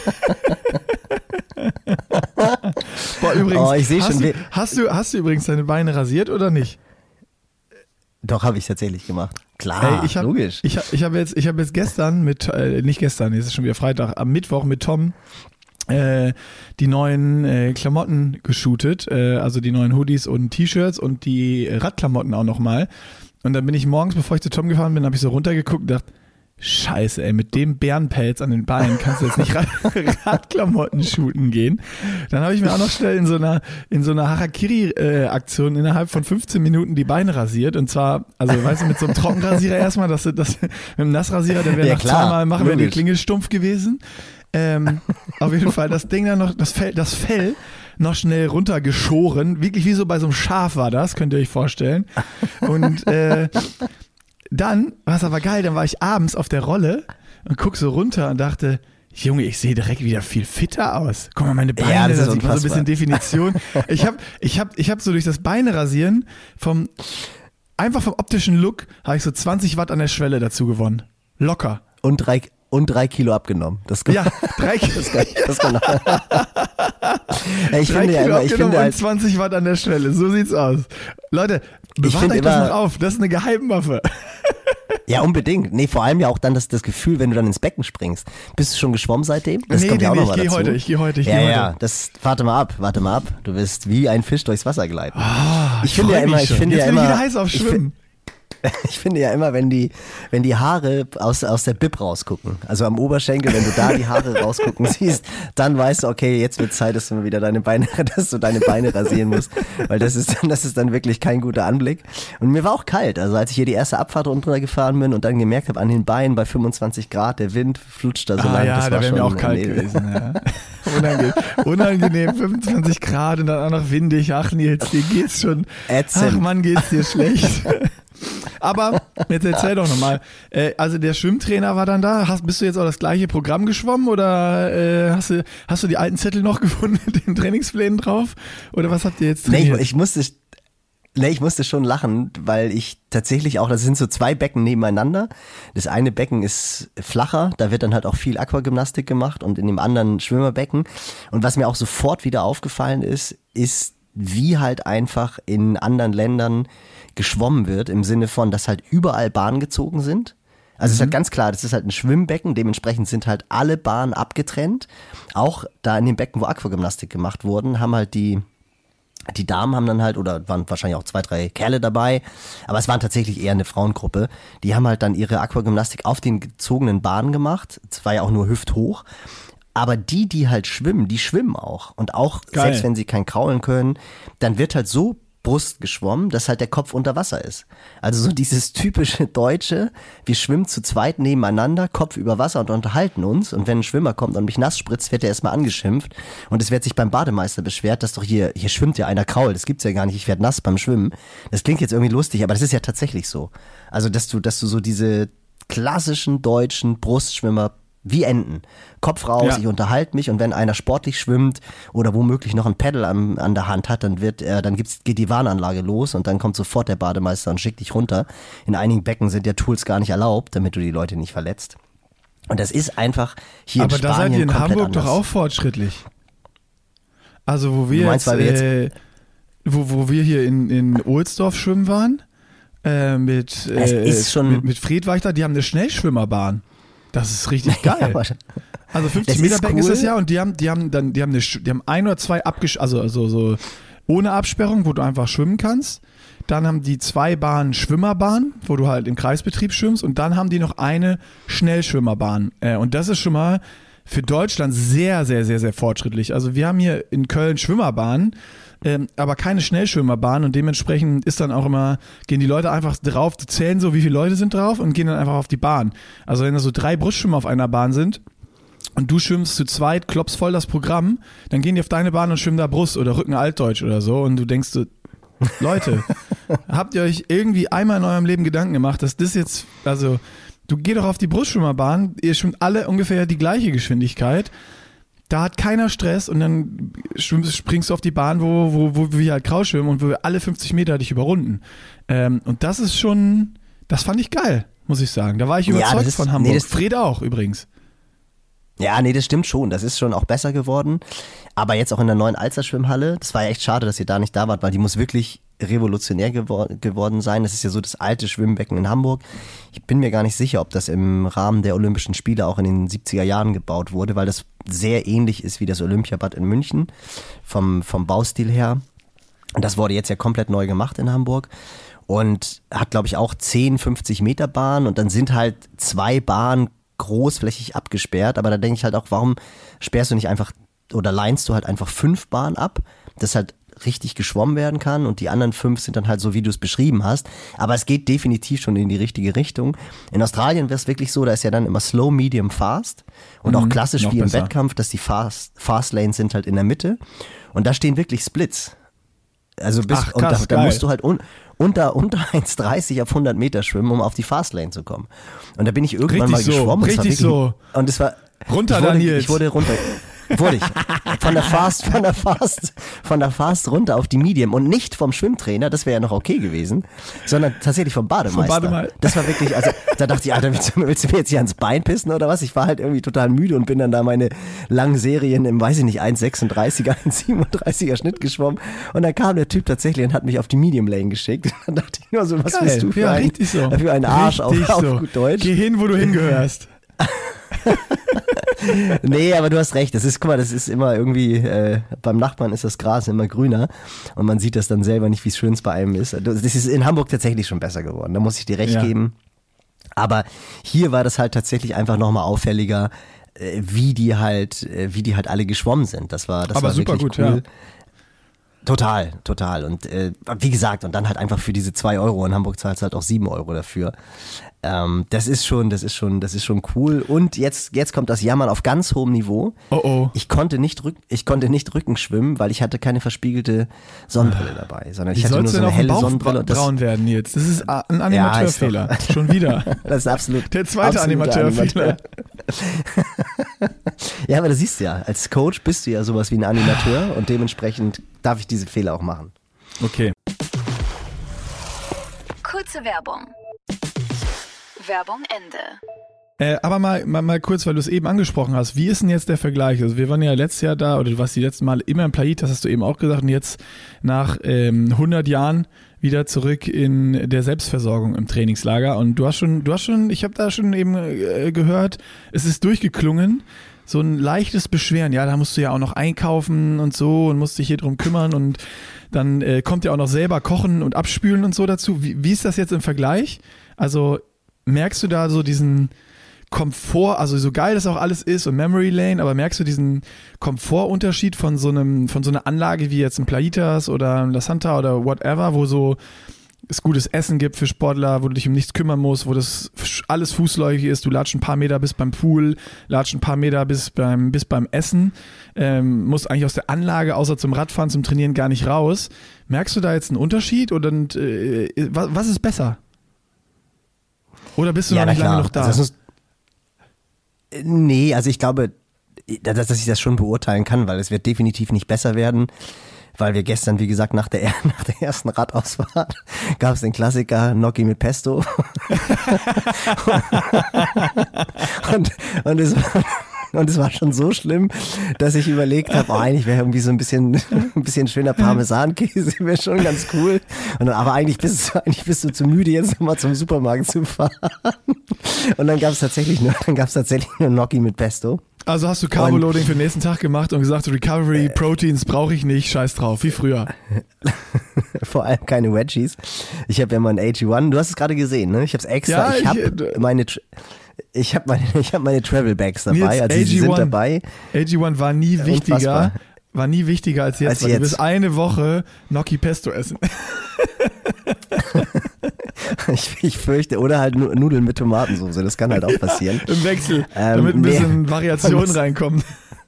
Boah, übrigens, ich sehe schon. Hast du übrigens deine Beine rasiert oder nicht? Doch, habe ich tatsächlich gemacht. Klar, logisch. Ich habe jetzt gestern nicht gestern, es ist schon wieder Freitag, am Mittwoch mit Tom die neuen Klamotten geshootet, also die neuen Hoodies und T-Shirts und die Radklamotten auch nochmal. Und dann bin ich morgens, bevor ich zu Tom gefahren bin, habe ich so runtergeguckt und dachte, Scheiße, ey, mit dem Bärenpelz an den Beinen kannst du jetzt nicht Radklamotten shooten gehen. Dann habe ich mir auch noch schnell in so einer Harakiri-Aktion innerhalb von 15 Minuten die Beine rasiert. Und zwar, also weißt du, mit so einem Trockenrasierer erstmal, das mit einem Nassrasierer, der wäre nach zweimal machen, wäre die Klinge stumpf gewesen. Auf jeden Fall das Ding dann noch, das Fell noch schnell runtergeschoren, wirklich wie so bei so einem Schaf war das, könnt ihr euch vorstellen. Und dann war es aber geil, dann war ich abends auf der Rolle und guck so runter und dachte, Junge, ich sehe direkt wieder viel fitter aus. Guck mal, meine Beine, ja, das sieht mal so ein bisschen Definition. Ich hab so durch das Beinerasieren einfach vom optischen Look habe ich so 20 Watt an der Schwelle dazu gewonnen. Locker. Und 3 Kilo abgenommen. Ja, 3 Kilo. Das kann ich 3 finde Kilo ja immer, abgenommen und 20 Watt an der Schwelle. So sieht's aus. Leute, bewahrt euch das noch auf. Das ist eine Geheimwaffe. Ja, unbedingt. Nee, vor allem ja auch dann das Gefühl, wenn du dann ins Becken springst. Bist du schon geschwommen seitdem? Das kommt ja auch noch mal dazu. Ich gehe heute. Ja, warte mal ab. Du wirst wie ein Fisch durchs Wasser gleiten. Ich finde ja immer, jetzt bin ich wieder heiß auf Schwimmen. Ich finde ja immer, wenn die Haare aus der Bib rausgucken, also am Oberschenkel, wenn du da die Haare rausgucken siehst, dann weißt du, okay, jetzt wird Zeit, dass du deine Beine rasieren musst, weil das ist dann wirklich kein guter Anblick. Und mir war auch kalt, also als ich hier die erste Abfahrt runtergefahren bin und dann gemerkt habe, an den Beinen bei 25 Grad, der Wind flutscht da so lang. Ja, da wäre mir auch kalt gewesen. Ja. Unangenehm, 25 Grad und dann auch noch windig. Ach Nils, dir geht's schon. Ach Mann, geht's dir schlecht. Aber jetzt erzähl doch nochmal, also der Schwimmtrainer war dann da, bist du jetzt auch das gleiche Programm geschwommen oder hast du die alten Zettel noch gefunden mit den Trainingsplänen drauf oder was habt ihr jetzt trainiert? Nee, ich musste schon lachen, weil ich tatsächlich auch, das sind so 2 Becken nebeneinander. Das eine Becken ist flacher, da wird dann halt auch viel Aquagymnastik gemacht und in dem anderen Schwimmerbecken. Und was mir auch sofort wieder aufgefallen ist, wie halt einfach in anderen Ländern geschwommen wird, im Sinne von, dass halt überall Bahnen gezogen sind. Also es ist halt ganz klar, das ist halt ein Schwimmbecken, dementsprechend sind halt alle Bahnen abgetrennt. Auch da in den Becken, wo Aquagymnastik gemacht wurden, haben halt die Die Damen haben dann halt, oder waren wahrscheinlich auch 2, 3 Kerle dabei, aber es waren tatsächlich eher eine Frauengruppe. Die haben halt dann ihre Aquagymnastik auf den gezogenen Bahnen gemacht. Es war ja auch nur hüfthoch. Aber die halt schwimmen, die schwimmen auch. Und auch, Geil. selbst wenn sie kein Kraulen können, dann wird halt so Brust geschwommen, dass halt der Kopf unter Wasser ist. Also so dieses typische Deutsche, wir schwimmen zu zweit nebeneinander, Kopf über Wasser und unterhalten uns. Und wenn ein Schwimmer kommt und mich nass spritzt, wird er erstmal angeschimpft. Und es wird sich beim Bademeister beschwert, dass doch hier schwimmt ja einer Kraul. Das gibt's ja gar nicht, ich werde nass beim Schwimmen. Das klingt jetzt irgendwie lustig, aber das ist ja tatsächlich so. Also dass du so diese klassischen deutschen Brustschwimmer wie Enten. Kopf raus, Ja. ich unterhalte mich und wenn einer sportlich schwimmt oder womöglich noch ein Pedal an der Hand hat, dann geht die Warnanlage los und dann kommt sofort der Bademeister und schickt dich runter. In einigen Becken sind ja Tools gar nicht erlaubt, damit du die Leute nicht verletzt. Und das ist einfach hier Aber in da seid Spanien ihr in komplett Hamburg anders. doch auch fortschrittlich. Also wo wir Du meinst, weil wir wo wir hier in Ohlsdorf schwimmen waren, mit ist schon- mit Fred war ich da, die haben eine Schnellschwimmerbahn. Das ist richtig geil. Ja, aber- Also Das 50 ist Meter Becken ist cool. das ja und die haben ein oder zwei so ohne Absperrung, wo du einfach schwimmen kannst. Dann haben die 2 Bahnen Schwimmerbahn, wo du halt im Kreisbetrieb schwimmst und dann haben die noch eine Schnellschwimmerbahn. Und das ist schon mal für Deutschland sehr, sehr, sehr, sehr fortschrittlich. Also wir haben hier in Köln Schwimmerbahnen, aber keine Schnellschwimmerbahn und dementsprechend ist dann auch immer, gehen die Leute einfach drauf, die zählen so, wie viele Leute sind drauf und gehen dann einfach auf die Bahn. Also wenn da so 3 Brustschwimmer auf einer Bahn sind und du schwimmst zu zweit, klopfst voll das Programm, dann gehen die auf deine Bahn und schwimmen da Brust oder Rücken Altdeutsch oder so und du denkst so, Leute, habt ihr euch irgendwie einmal in eurem Leben Gedanken gemacht, dass das jetzt, also du geh doch auf die Brustschwimmerbahn, ihr schwimmt alle ungefähr die gleiche Geschwindigkeit, da hat keiner Stress und dann springst du auf die Bahn, wo wir halt Kraul schwimmen und wo wir alle 50 Meter dich überrunden. Und das ist schon, das fand ich geil, muss ich sagen. Da war ich Ja, überzeugt das ist- von Hamburg. nee, das- Fred auch übrigens. Ja, nee, das stimmt schon. Das ist schon auch besser geworden. Aber jetzt auch in der neuen Alster-Schwimmhalle, das war ja echt schade, dass ihr da nicht da wart, weil die muss wirklich revolutionär geworden sein. Das ist ja so das alte Schwimmbecken in Hamburg. Ich bin mir gar nicht sicher, ob das im Rahmen der Olympischen Spiele auch in den 70er Jahren gebaut wurde, weil das sehr ähnlich ist wie das Olympiabad in München vom Baustil her. Und das wurde jetzt ja komplett neu gemacht in Hamburg. Und hat, glaube ich, auch 10, 50 Meter Bahn und dann sind halt 2 Bahnen großflächig abgesperrt, aber da denke ich halt auch, warum sperrst du nicht einfach oder leinst du halt einfach 5 Bahnen ab, dass halt richtig geschwommen werden kann und die anderen 5 sind dann halt so, wie du es beschrieben hast, aber es geht definitiv schon in die richtige Richtung. In Australien wäre es wirklich so, da ist ja dann immer Slow, Medium, Fast und auch klassisch noch wie im besser. Wettkampf, dass die Fast Lanes sind halt in der Mitte und da stehen wirklich Splits. Also Ach, und krass, da geil. musst du halt unter 1,30 auf 100 Meter schwimmen, um auf die Fastlane zu kommen. Und da bin ich irgendwann Richtig mal so, geschwommen. und es war richtig wirklich- so. Und es war Runter, ich wurde, Daniels. Ich wurde runter. Wurde ich. Von der Fast runter auf die Medium und nicht vom Schwimmtrainer, das wäre ja noch okay gewesen, sondern tatsächlich vom Bademeister. Das war wirklich, also da dachte ich, Alter, willst du mir jetzt hier ans Bein pissen oder was? Ich war halt irgendwie total müde und bin dann da meine langen Serien im, weiß ich nicht, 1,36er, 1,37er Schnitt geschwommen und dann kam der Typ tatsächlich und hat mich auf die Medium Lane geschickt. Und dann dachte ich nur so, was bist du für ja, ein, richtig so. für ein Arsch auf Richtig so. gut Deutsch? Geh hin, wo du hingehörst. Nee, aber du hast recht. Das ist, guck mal, das ist immer irgendwie, beim Nachbarn ist das Gras immer grüner und man sieht das dann selber nicht, wie schön es bei einem ist. Das ist in Hamburg tatsächlich schon besser geworden, da muss ich dir recht Ja. geben. Aber hier war das halt tatsächlich einfach nochmal auffälliger, wie die halt alle geschwommen sind. Das war Aber super wirklich gut, cool. ja. Total. Und wie gesagt, und dann halt einfach für diese 2 Euro. In Hamburg zahlst du halt auch 7 Euro dafür. Das ist schon cool. Und jetzt kommt das Jammern auf ganz hohem Niveau. Oh oh. Ich konnte nicht Rücken schwimmen, weil ich hatte keine verspiegelte Sonnenbrille dabei, sondern Wie ich hatte nur soll's so denn eine auf dem helle Bauch Sonnenbrille. Und das, braun werden jetzt? Das ist ein Animateurfehler. ist Schon wieder. das ist absolut Der zweite absoluter Animateurfehler. Ja, aber das siehst du ja, als Coach bist du ja sowas wie ein Animateur und dementsprechend darf ich diese Fehler auch machen. Okay. Kurze Werbung. Werbung Ende. Aber mal kurz, weil du es eben angesprochen hast, wie ist denn jetzt der Vergleich? Also wir waren ja letztes Jahr da, oder du warst die letzten Mal immer im Plaitas, hast du eben auch gesagt, und jetzt nach 100 Jahren wieder zurück in der Selbstversorgung im Trainingslager. Und du hast schon, ich habe da schon eben gehört, es ist durchgeklungen, so ein leichtes Beschweren. Ja, da musst du ja auch noch einkaufen und so und musst dich hier drum kümmern und dann kommt ja auch noch selber kochen und abspülen und so dazu. Wie ist das jetzt im Vergleich? Also merkst du da so diesen Komfort, also so geil das auch alles ist und Memory Lane, aber merkst du diesen Komfortunterschied von so einer Anlage wie jetzt ein Plaitas oder ein La Santa oder whatever, wo so es gutes Essen gibt für Sportler, wo du dich um nichts kümmern musst, wo das alles fußläufig ist, du latsch ein paar Meter bis beim Pool, latsch ein paar Meter bis beim Essen, musst eigentlich aus der Anlage, außer zum Radfahren, zum Trainieren gar nicht raus. Merkst du da jetzt einen Unterschied oder was ist besser? Oder bist du noch nicht lange noch da? Nee, also ich glaube, dass ich das schon beurteilen kann, weil es wird definitiv nicht besser werden, weil wir gestern, wie gesagt, nach der ersten Radausfahrt gab es den Klassiker Gnocchi mit Pesto und es war schon so schlimm, dass ich überlegt habe, eigentlich wäre irgendwie so ein bisschen schöner Parmesankäse, wäre schon ganz cool. Aber eigentlich bist du zu müde, jetzt nochmal zum Supermarkt zu fahren. Und dann gab es tatsächlich nur Gnocchi mit Pesto. Also hast du Carboloading für den nächsten Tag gemacht und gesagt, Recovery Proteins brauche ich nicht, scheiß drauf, wie früher. Vor allem keine Wedgies. Ich habe ja mal ein AG1, du hast es gerade gesehen, ne? Ich habe es extra, ja, ich habe meine Travel Bags dabei, also sie sind dabei. AG1 war nie wichtiger als jetzt, weil du bis eine Woche Gnocchi Pesto essen. Ich fürchte, oder halt Nudeln mit Tomatensauce, das kann halt auch passieren. Im Wechsel, damit ein bisschen Variation reinkommt.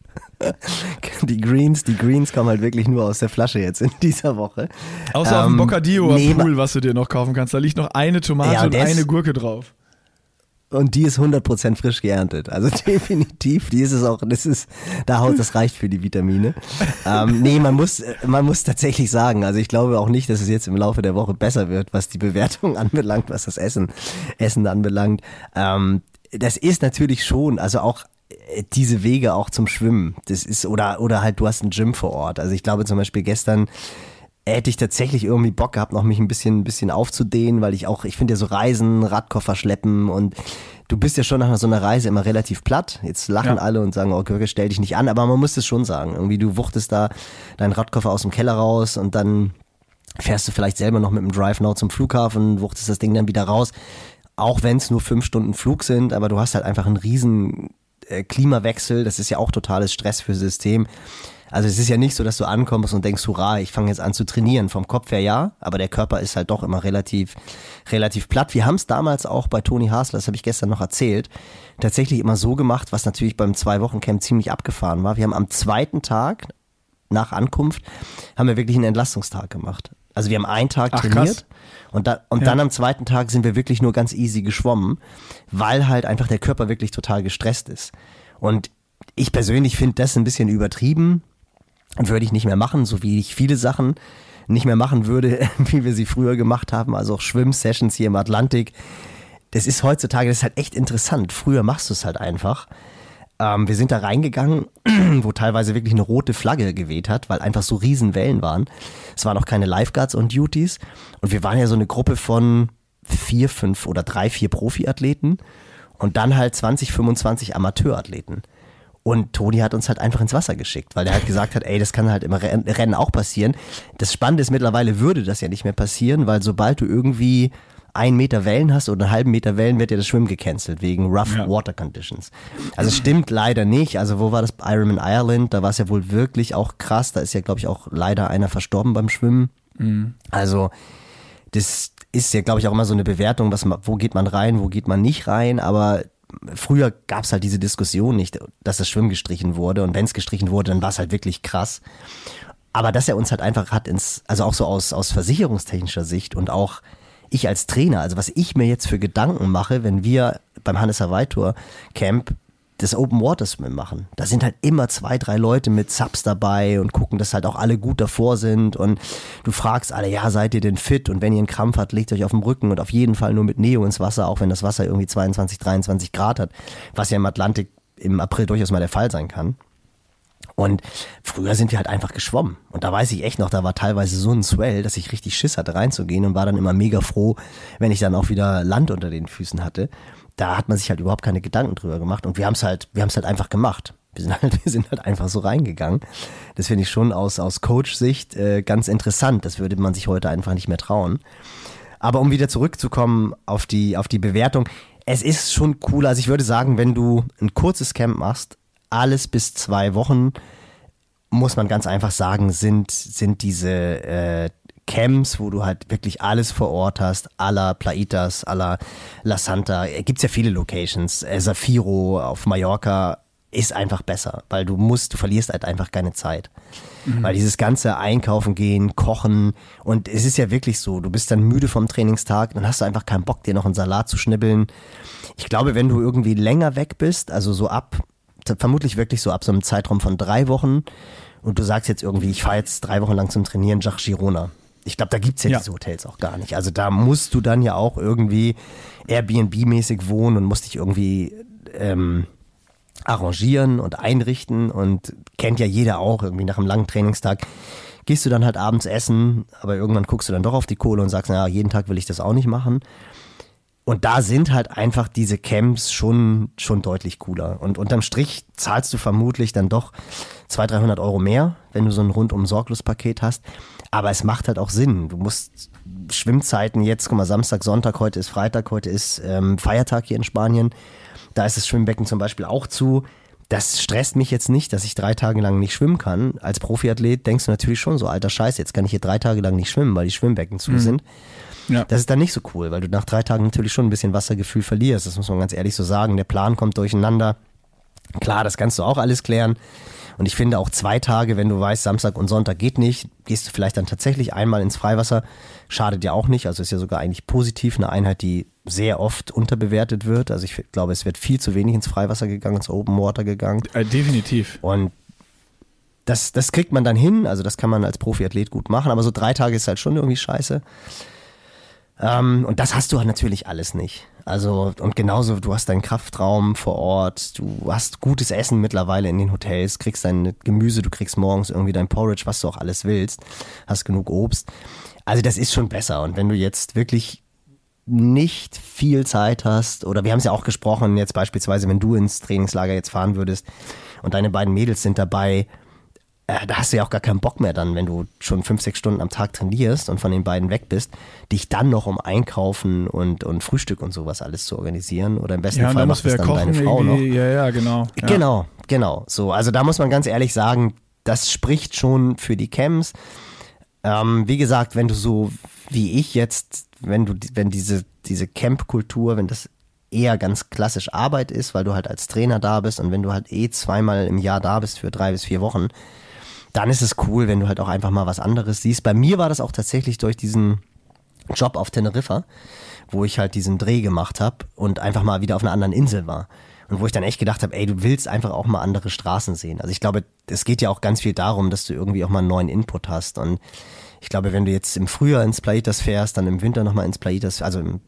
Die Greens kommen halt wirklich nur aus der Flasche jetzt in dieser Woche. Außer auf dem Bocadillo am Pool, was du dir noch kaufen kannst. Da liegt noch eine Tomate und eine Gurke drauf. Und die ist 100% frisch geerntet. Also definitiv, die ist es auch, das reicht für die Vitamine. Nee, man muss tatsächlich sagen, also ich glaube auch nicht, dass es jetzt im Laufe der Woche besser wird, was die Bewertung anbelangt, was das Essen anbelangt. Das ist natürlich schon, also auch diese Wege auch zum Schwimmen, das ist, oder halt du hast ein Gym vor Ort. Also ich glaube zum Beispiel gestern hätte ich tatsächlich irgendwie Bock gehabt, noch mich ein bisschen aufzudehnen, weil ich finde ja so Reisen, Radkoffer schleppen und du bist ja schon nach so einer Reise immer relativ platt. Jetzt lachen alle und sagen, oh Gürke, stell dich nicht an, aber man muss es schon sagen. Irgendwie du wuchtest da deinen Radkoffer aus dem Keller raus und dann fährst du vielleicht selber noch mit dem Drive Now zum Flughafen, wuchtest das Ding dann wieder raus. Auch wenn es nur 5 Stunden Flug sind, aber du hast halt einfach einen riesen Klimawechsel. Das ist ja auch totales Stress fürs System. Also es ist ja nicht so, dass du ankommst und denkst, hurra, ich fange jetzt an zu trainieren. Vom Kopf her ja, aber der Körper ist halt doch immer relativ platt. Wir haben es damals auch bei Toni Hasler, das habe ich gestern noch erzählt, tatsächlich immer so gemacht, was natürlich beim 2-Wochen-Camp ziemlich abgefahren war. Wir haben am 2. Tag nach Ankunft, haben wir wirklich einen Entlastungstag gemacht. Also wir haben einen Tag trainiert und dann am 2. Tag sind wir wirklich nur ganz easy geschwommen, weil halt einfach der Körper wirklich total gestresst ist. Und ich persönlich finde das ein bisschen übertrieben. Und würde ich nicht mehr machen, so wie ich viele Sachen nicht mehr machen würde, wie wir sie früher gemacht haben, also auch Schwimm-Sessions hier im Atlantik. Das ist heutzutage, das ist halt echt interessant. Früher machst du es halt einfach. Wir sind da reingegangen, wo teilweise wirklich eine rote Flagge geweht hat, weil einfach so riesen Wellen waren. Es waren auch keine Lifeguards und Duties. Und wir waren ja so eine Gruppe von 4, 5 oder 3, 4 Profiathleten und dann halt 20, 25 Amateurathleten. Und Toni hat uns halt einfach ins Wasser geschickt, weil er halt gesagt hat, ey, das kann halt im Rennen auch passieren. Das Spannende ist, mittlerweile würde das ja nicht mehr passieren, weil sobald du irgendwie 1 Meter Wellen hast oder einen halben Meter Wellen, wird ja das Schwimmen gecancelt wegen Rough Water Conditions. Also es stimmt leider nicht. Also wo war das? Ironman Ireland, da war es ja wohl wirklich auch krass. Da ist ja, glaube ich, auch leider einer verstorben beim Schwimmen. Mhm. Also das ist ja, glaube ich, auch immer so eine Bewertung, wo geht man rein, wo geht man nicht rein, aber früher gab es halt diese Diskussion nicht, dass das Schwimmen gestrichen wurde und wenn es gestrichen wurde, dann war es halt wirklich krass. Aber dass er uns halt einfach hat also auch so aus versicherungstechnischer Sicht und auch ich als Trainer, also was ich mir jetzt für Gedanken mache, wenn wir beim Hannes Hawaii Tour Camp das Open Water Swim machen. Da sind halt immer 2, 3 Leute mit Subs dabei und gucken, dass halt auch alle gut davor sind und du fragst alle, ja, seid ihr denn fit? Und wenn ihr einen Krampf habt, legt euch auf den Rücken und auf jeden Fall nur mit Neo ins Wasser, auch wenn das Wasser irgendwie 22, 23 Grad hat, was ja im Atlantik im April durchaus mal der Fall sein kann. Und früher sind wir halt einfach geschwommen. Und da weiß ich echt noch, da war teilweise so ein Swell, dass ich richtig Schiss hatte reinzugehen und war dann immer mega froh, wenn ich dann auch wieder Land unter den Füßen hatte. Da hat man sich halt überhaupt keine Gedanken drüber gemacht und wir haben es halt einfach gemacht. Wir sind halt einfach so reingegangen. Das finde ich schon aus Coach-Sicht ganz interessant. Das würde man sich heute einfach nicht mehr trauen. Aber um wieder zurückzukommen auf die Bewertung, es ist schon cooler. Also ich würde sagen, wenn du ein kurzes Camp machst, alles bis 2 Wochen, muss man ganz einfach sagen, sind diese Camps, wo du halt wirklich alles vor Ort hast, à la Plaitas, à la La Santa, gibt's ja viele Locations, Zafiro auf Mallorca ist einfach besser, weil du verlierst halt einfach keine Zeit. Weil dieses ganze Einkaufen gehen, kochen und es ist ja wirklich so, du bist dann müde vom Trainingstag, dann hast du einfach keinen Bock, dir noch einen Salat zu schnibbeln. Ich glaube, wenn du irgendwie länger weg bist, also vermutlich wirklich so ab so einem Zeitraum von 3 Wochen und du sagst jetzt irgendwie, ich fahre jetzt 3 Wochen lang zum Trainieren nach Girona. Ich glaube, da gibt's ja diese Hotels auch gar nicht. Also da musst du dann ja auch irgendwie Airbnb-mäßig wohnen und musst dich irgendwie arrangieren und einrichten und kennt ja jeder auch irgendwie nach einem langen Trainingstag. Gehst du dann halt abends essen, aber irgendwann guckst du dann doch auf die Kohle und sagst, naja, jeden Tag will ich das auch nicht machen. Und da sind halt einfach diese Camps schon deutlich cooler. Und unterm Strich zahlst du vermutlich dann doch 200-300 Euro mehr, wenn du so ein rundum-sorglos-Paket hast. Aber es macht halt auch Sinn. Du musst Schwimmzeiten jetzt, guck mal, Samstag, Sonntag, heute ist Freitag, heute ist Feiertag hier in Spanien. Da ist das Schwimmbecken zum Beispiel auch zu. Das stresst mich jetzt nicht, dass ich 3 Tage lang nicht schwimmen kann. Als Profiathlet denkst du natürlich schon so, alter Scheiß, jetzt kann ich hier 3 Tage lang nicht schwimmen, weil die Schwimmbecken zu sind. Ja. Das ist dann nicht so cool, weil du nach 3 Tagen natürlich schon ein bisschen Wassergefühl verlierst. Das muss man ganz ehrlich so sagen. Der Plan kommt durcheinander. Klar, das kannst du auch alles klären. Und ich finde auch 2 Tage, wenn du weißt, Samstag und Sonntag geht nicht, gehst du vielleicht dann tatsächlich einmal ins Freiwasser. Schadet ja auch nicht. Also ist ja sogar eigentlich positiv. Eine Einheit, die sehr oft unterbewertet wird. Also ich glaube, es wird viel zu wenig ins Freiwasser gegangen, ins Open Water gegangen. Definitiv. Und das kriegt man dann hin. Also das kann man als Profiathlet gut machen. Aber so 3 Tage ist halt schon irgendwie scheiße. Und das hast du halt natürlich alles nicht. Also, und genauso, du hast deinen Kraftraum vor Ort, du hast gutes Essen mittlerweile in den Hotels, kriegst dein Gemüse, du kriegst morgens irgendwie dein Porridge, was du auch alles willst, hast genug Obst. Also das ist schon besser. Und wenn du jetzt wirklich nicht viel Zeit hast, oder wir haben es ja auch gesprochen, jetzt beispielsweise, wenn du ins Trainingslager jetzt fahren würdest und deine beiden Mädels sind dabei, da hast du ja auch gar keinen Bock mehr dann, wenn du schon 5-6 Stunden am Tag trainierst und von den beiden weg bist, dich dann noch um Einkaufen und Frühstück und sowas alles zu organisieren. Oder im besten Fall macht es dann deine Frau noch. Ja, genau. Ja. Genau. So, also da muss man ganz ehrlich sagen, das spricht schon für die Camps. Wie gesagt, wenn du so wie ich jetzt, wenn diese Camp-Kultur, wenn das eher ganz klassisch Arbeit ist, weil du halt als Trainer da bist und wenn du halt 2-mal im Jahr da bist für 3 bis 4 Wochen, dann ist es cool, wenn du halt auch einfach mal was anderes siehst. Bei mir war das auch tatsächlich durch diesen Job auf Teneriffa, wo ich halt diesen Dreh gemacht habe und einfach mal wieder auf einer anderen Insel war. Und wo ich dann echt gedacht habe, ey, du willst einfach auch mal andere Straßen sehen. Also ich glaube, es geht ja auch ganz viel darum, dass du irgendwie auch mal einen neuen Input hast. Und ich glaube, wenn du jetzt im Frühjahr ins Plaitas fährst, dann im Winter nochmal ins Plaitas, also im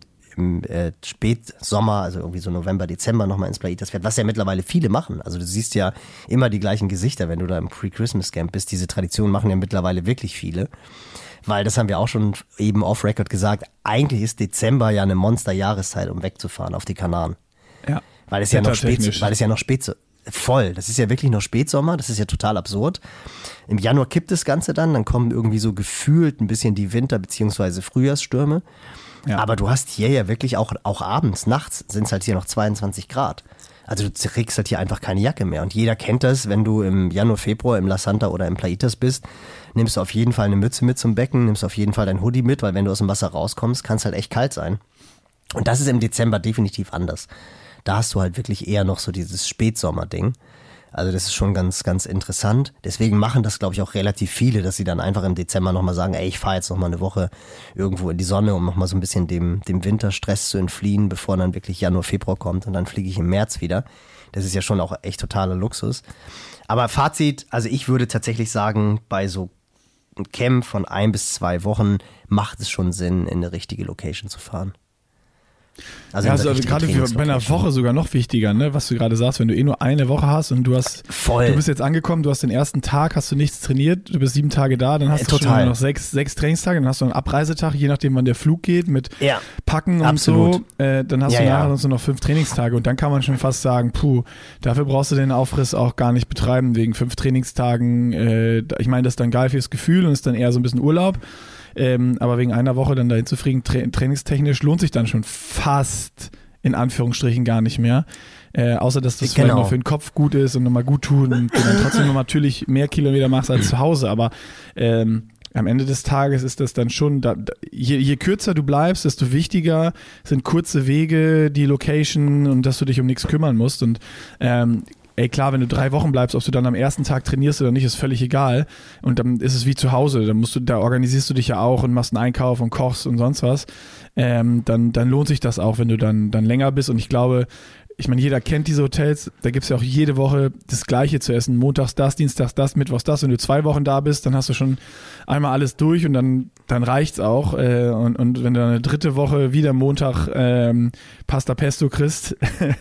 Spätsommer, also irgendwie so November, Dezember nochmal ins Plaitas fährt, was ja mittlerweile viele machen. Also du siehst ja immer die gleichen Gesichter, wenn du da im Pre-Christmas-Camp bist. Diese Tradition machen ja mittlerweile wirklich viele. Weil, das haben wir auch schon eben off-Record gesagt, eigentlich ist Dezember ja eine Monster-Jahreszeit, um wegzufahren auf die Kanaren. Ja. Weil es ja noch voll. Das ist ja wirklich noch Spätsommer, das ist ja total absurd. Im Januar kippt das Ganze dann kommen irgendwie so gefühlt ein bisschen die Winter- bzw. Frühjahrsstürme. Ja. Aber du hast hier ja wirklich auch abends, nachts sind es halt hier noch 22 Grad. Also du kriegst halt hier einfach keine Jacke mehr. Und jeder kennt das, wenn du im Januar, Februar im La Santa oder im Plaitas bist, nimmst du auf jeden Fall eine Mütze mit zum Becken, nimmst auf jeden Fall dein Hoodie mit, weil wenn du aus dem Wasser rauskommst, kann es halt echt kalt sein. Und das ist im Dezember definitiv anders. Da hast du halt wirklich eher noch so dieses Spätsommer-Ding. Also das ist schon ganz, ganz interessant. Deswegen machen das, glaube ich, auch relativ viele, dass sie dann einfach im Dezember nochmal sagen, ey, ich fahre jetzt nochmal eine Woche irgendwo in die Sonne, um nochmal so ein bisschen dem Winterstress zu entfliehen, bevor dann wirklich Januar, Februar kommt und dann fliege ich im März wieder. Das ist ja schon auch echt totaler Luxus. Aber Fazit, also ich würde tatsächlich sagen, bei so einem Camp von 1 bis 2 Wochen macht es schon Sinn, in eine richtige Location zu fahren. Also, ja, also gerade bei einer Woche sogar noch wichtiger, ne? Was du gerade sagst, wenn du nur eine Woche hast und du bist jetzt angekommen, du hast den ersten Tag, hast du nichts trainiert, du bist 7 Tage da, dann hast du schon noch 6 Trainingstage, dann hast du einen Abreisetag, je nachdem wann der Flug geht, mit Packen und absolut. so, dann hast du nachher noch 5 Trainingstage und dann kann man schon fast sagen, dafür brauchst du den Aufriss auch gar nicht betreiben, wegen 5 Trainingstagen, ich meine, das ist dann geil fürs Gefühl und ist dann eher so ein bisschen Urlaub. Aber wegen einer Woche dann dahin zu fliegen, trainingstechnisch lohnt sich dann schon fast in Anführungsstrichen gar nicht mehr. Außer, dass das vielleicht noch für den Kopf gut ist und nochmal gut tut und du dann trotzdem noch natürlich mehr Kilometer machst als zu Hause. Aber am Ende des Tages ist das dann schon, je kürzer du bleibst, desto wichtiger sind kurze Wege, die Location und dass du dich um nichts kümmern musst. Und klar, wenn du 3 Wochen bleibst, ob du dann am ersten Tag trainierst oder nicht, ist völlig egal. Und dann ist es wie zu Hause. Da organisierst du dich ja auch und machst einen Einkauf und kochst und sonst was. Dann lohnt sich das auch, wenn du dann länger bist. Und ich glaube, jeder kennt diese Hotels, da gibt es ja auch jede Woche das Gleiche zu essen. Montags das, Dienstags das, Mittwochs das. Wenn du 2 Wochen da bist, dann hast du schon einmal alles durch und dann reicht's auch. Und wenn du dann eine 3. Woche wieder Montag Pasta Pesto kriegst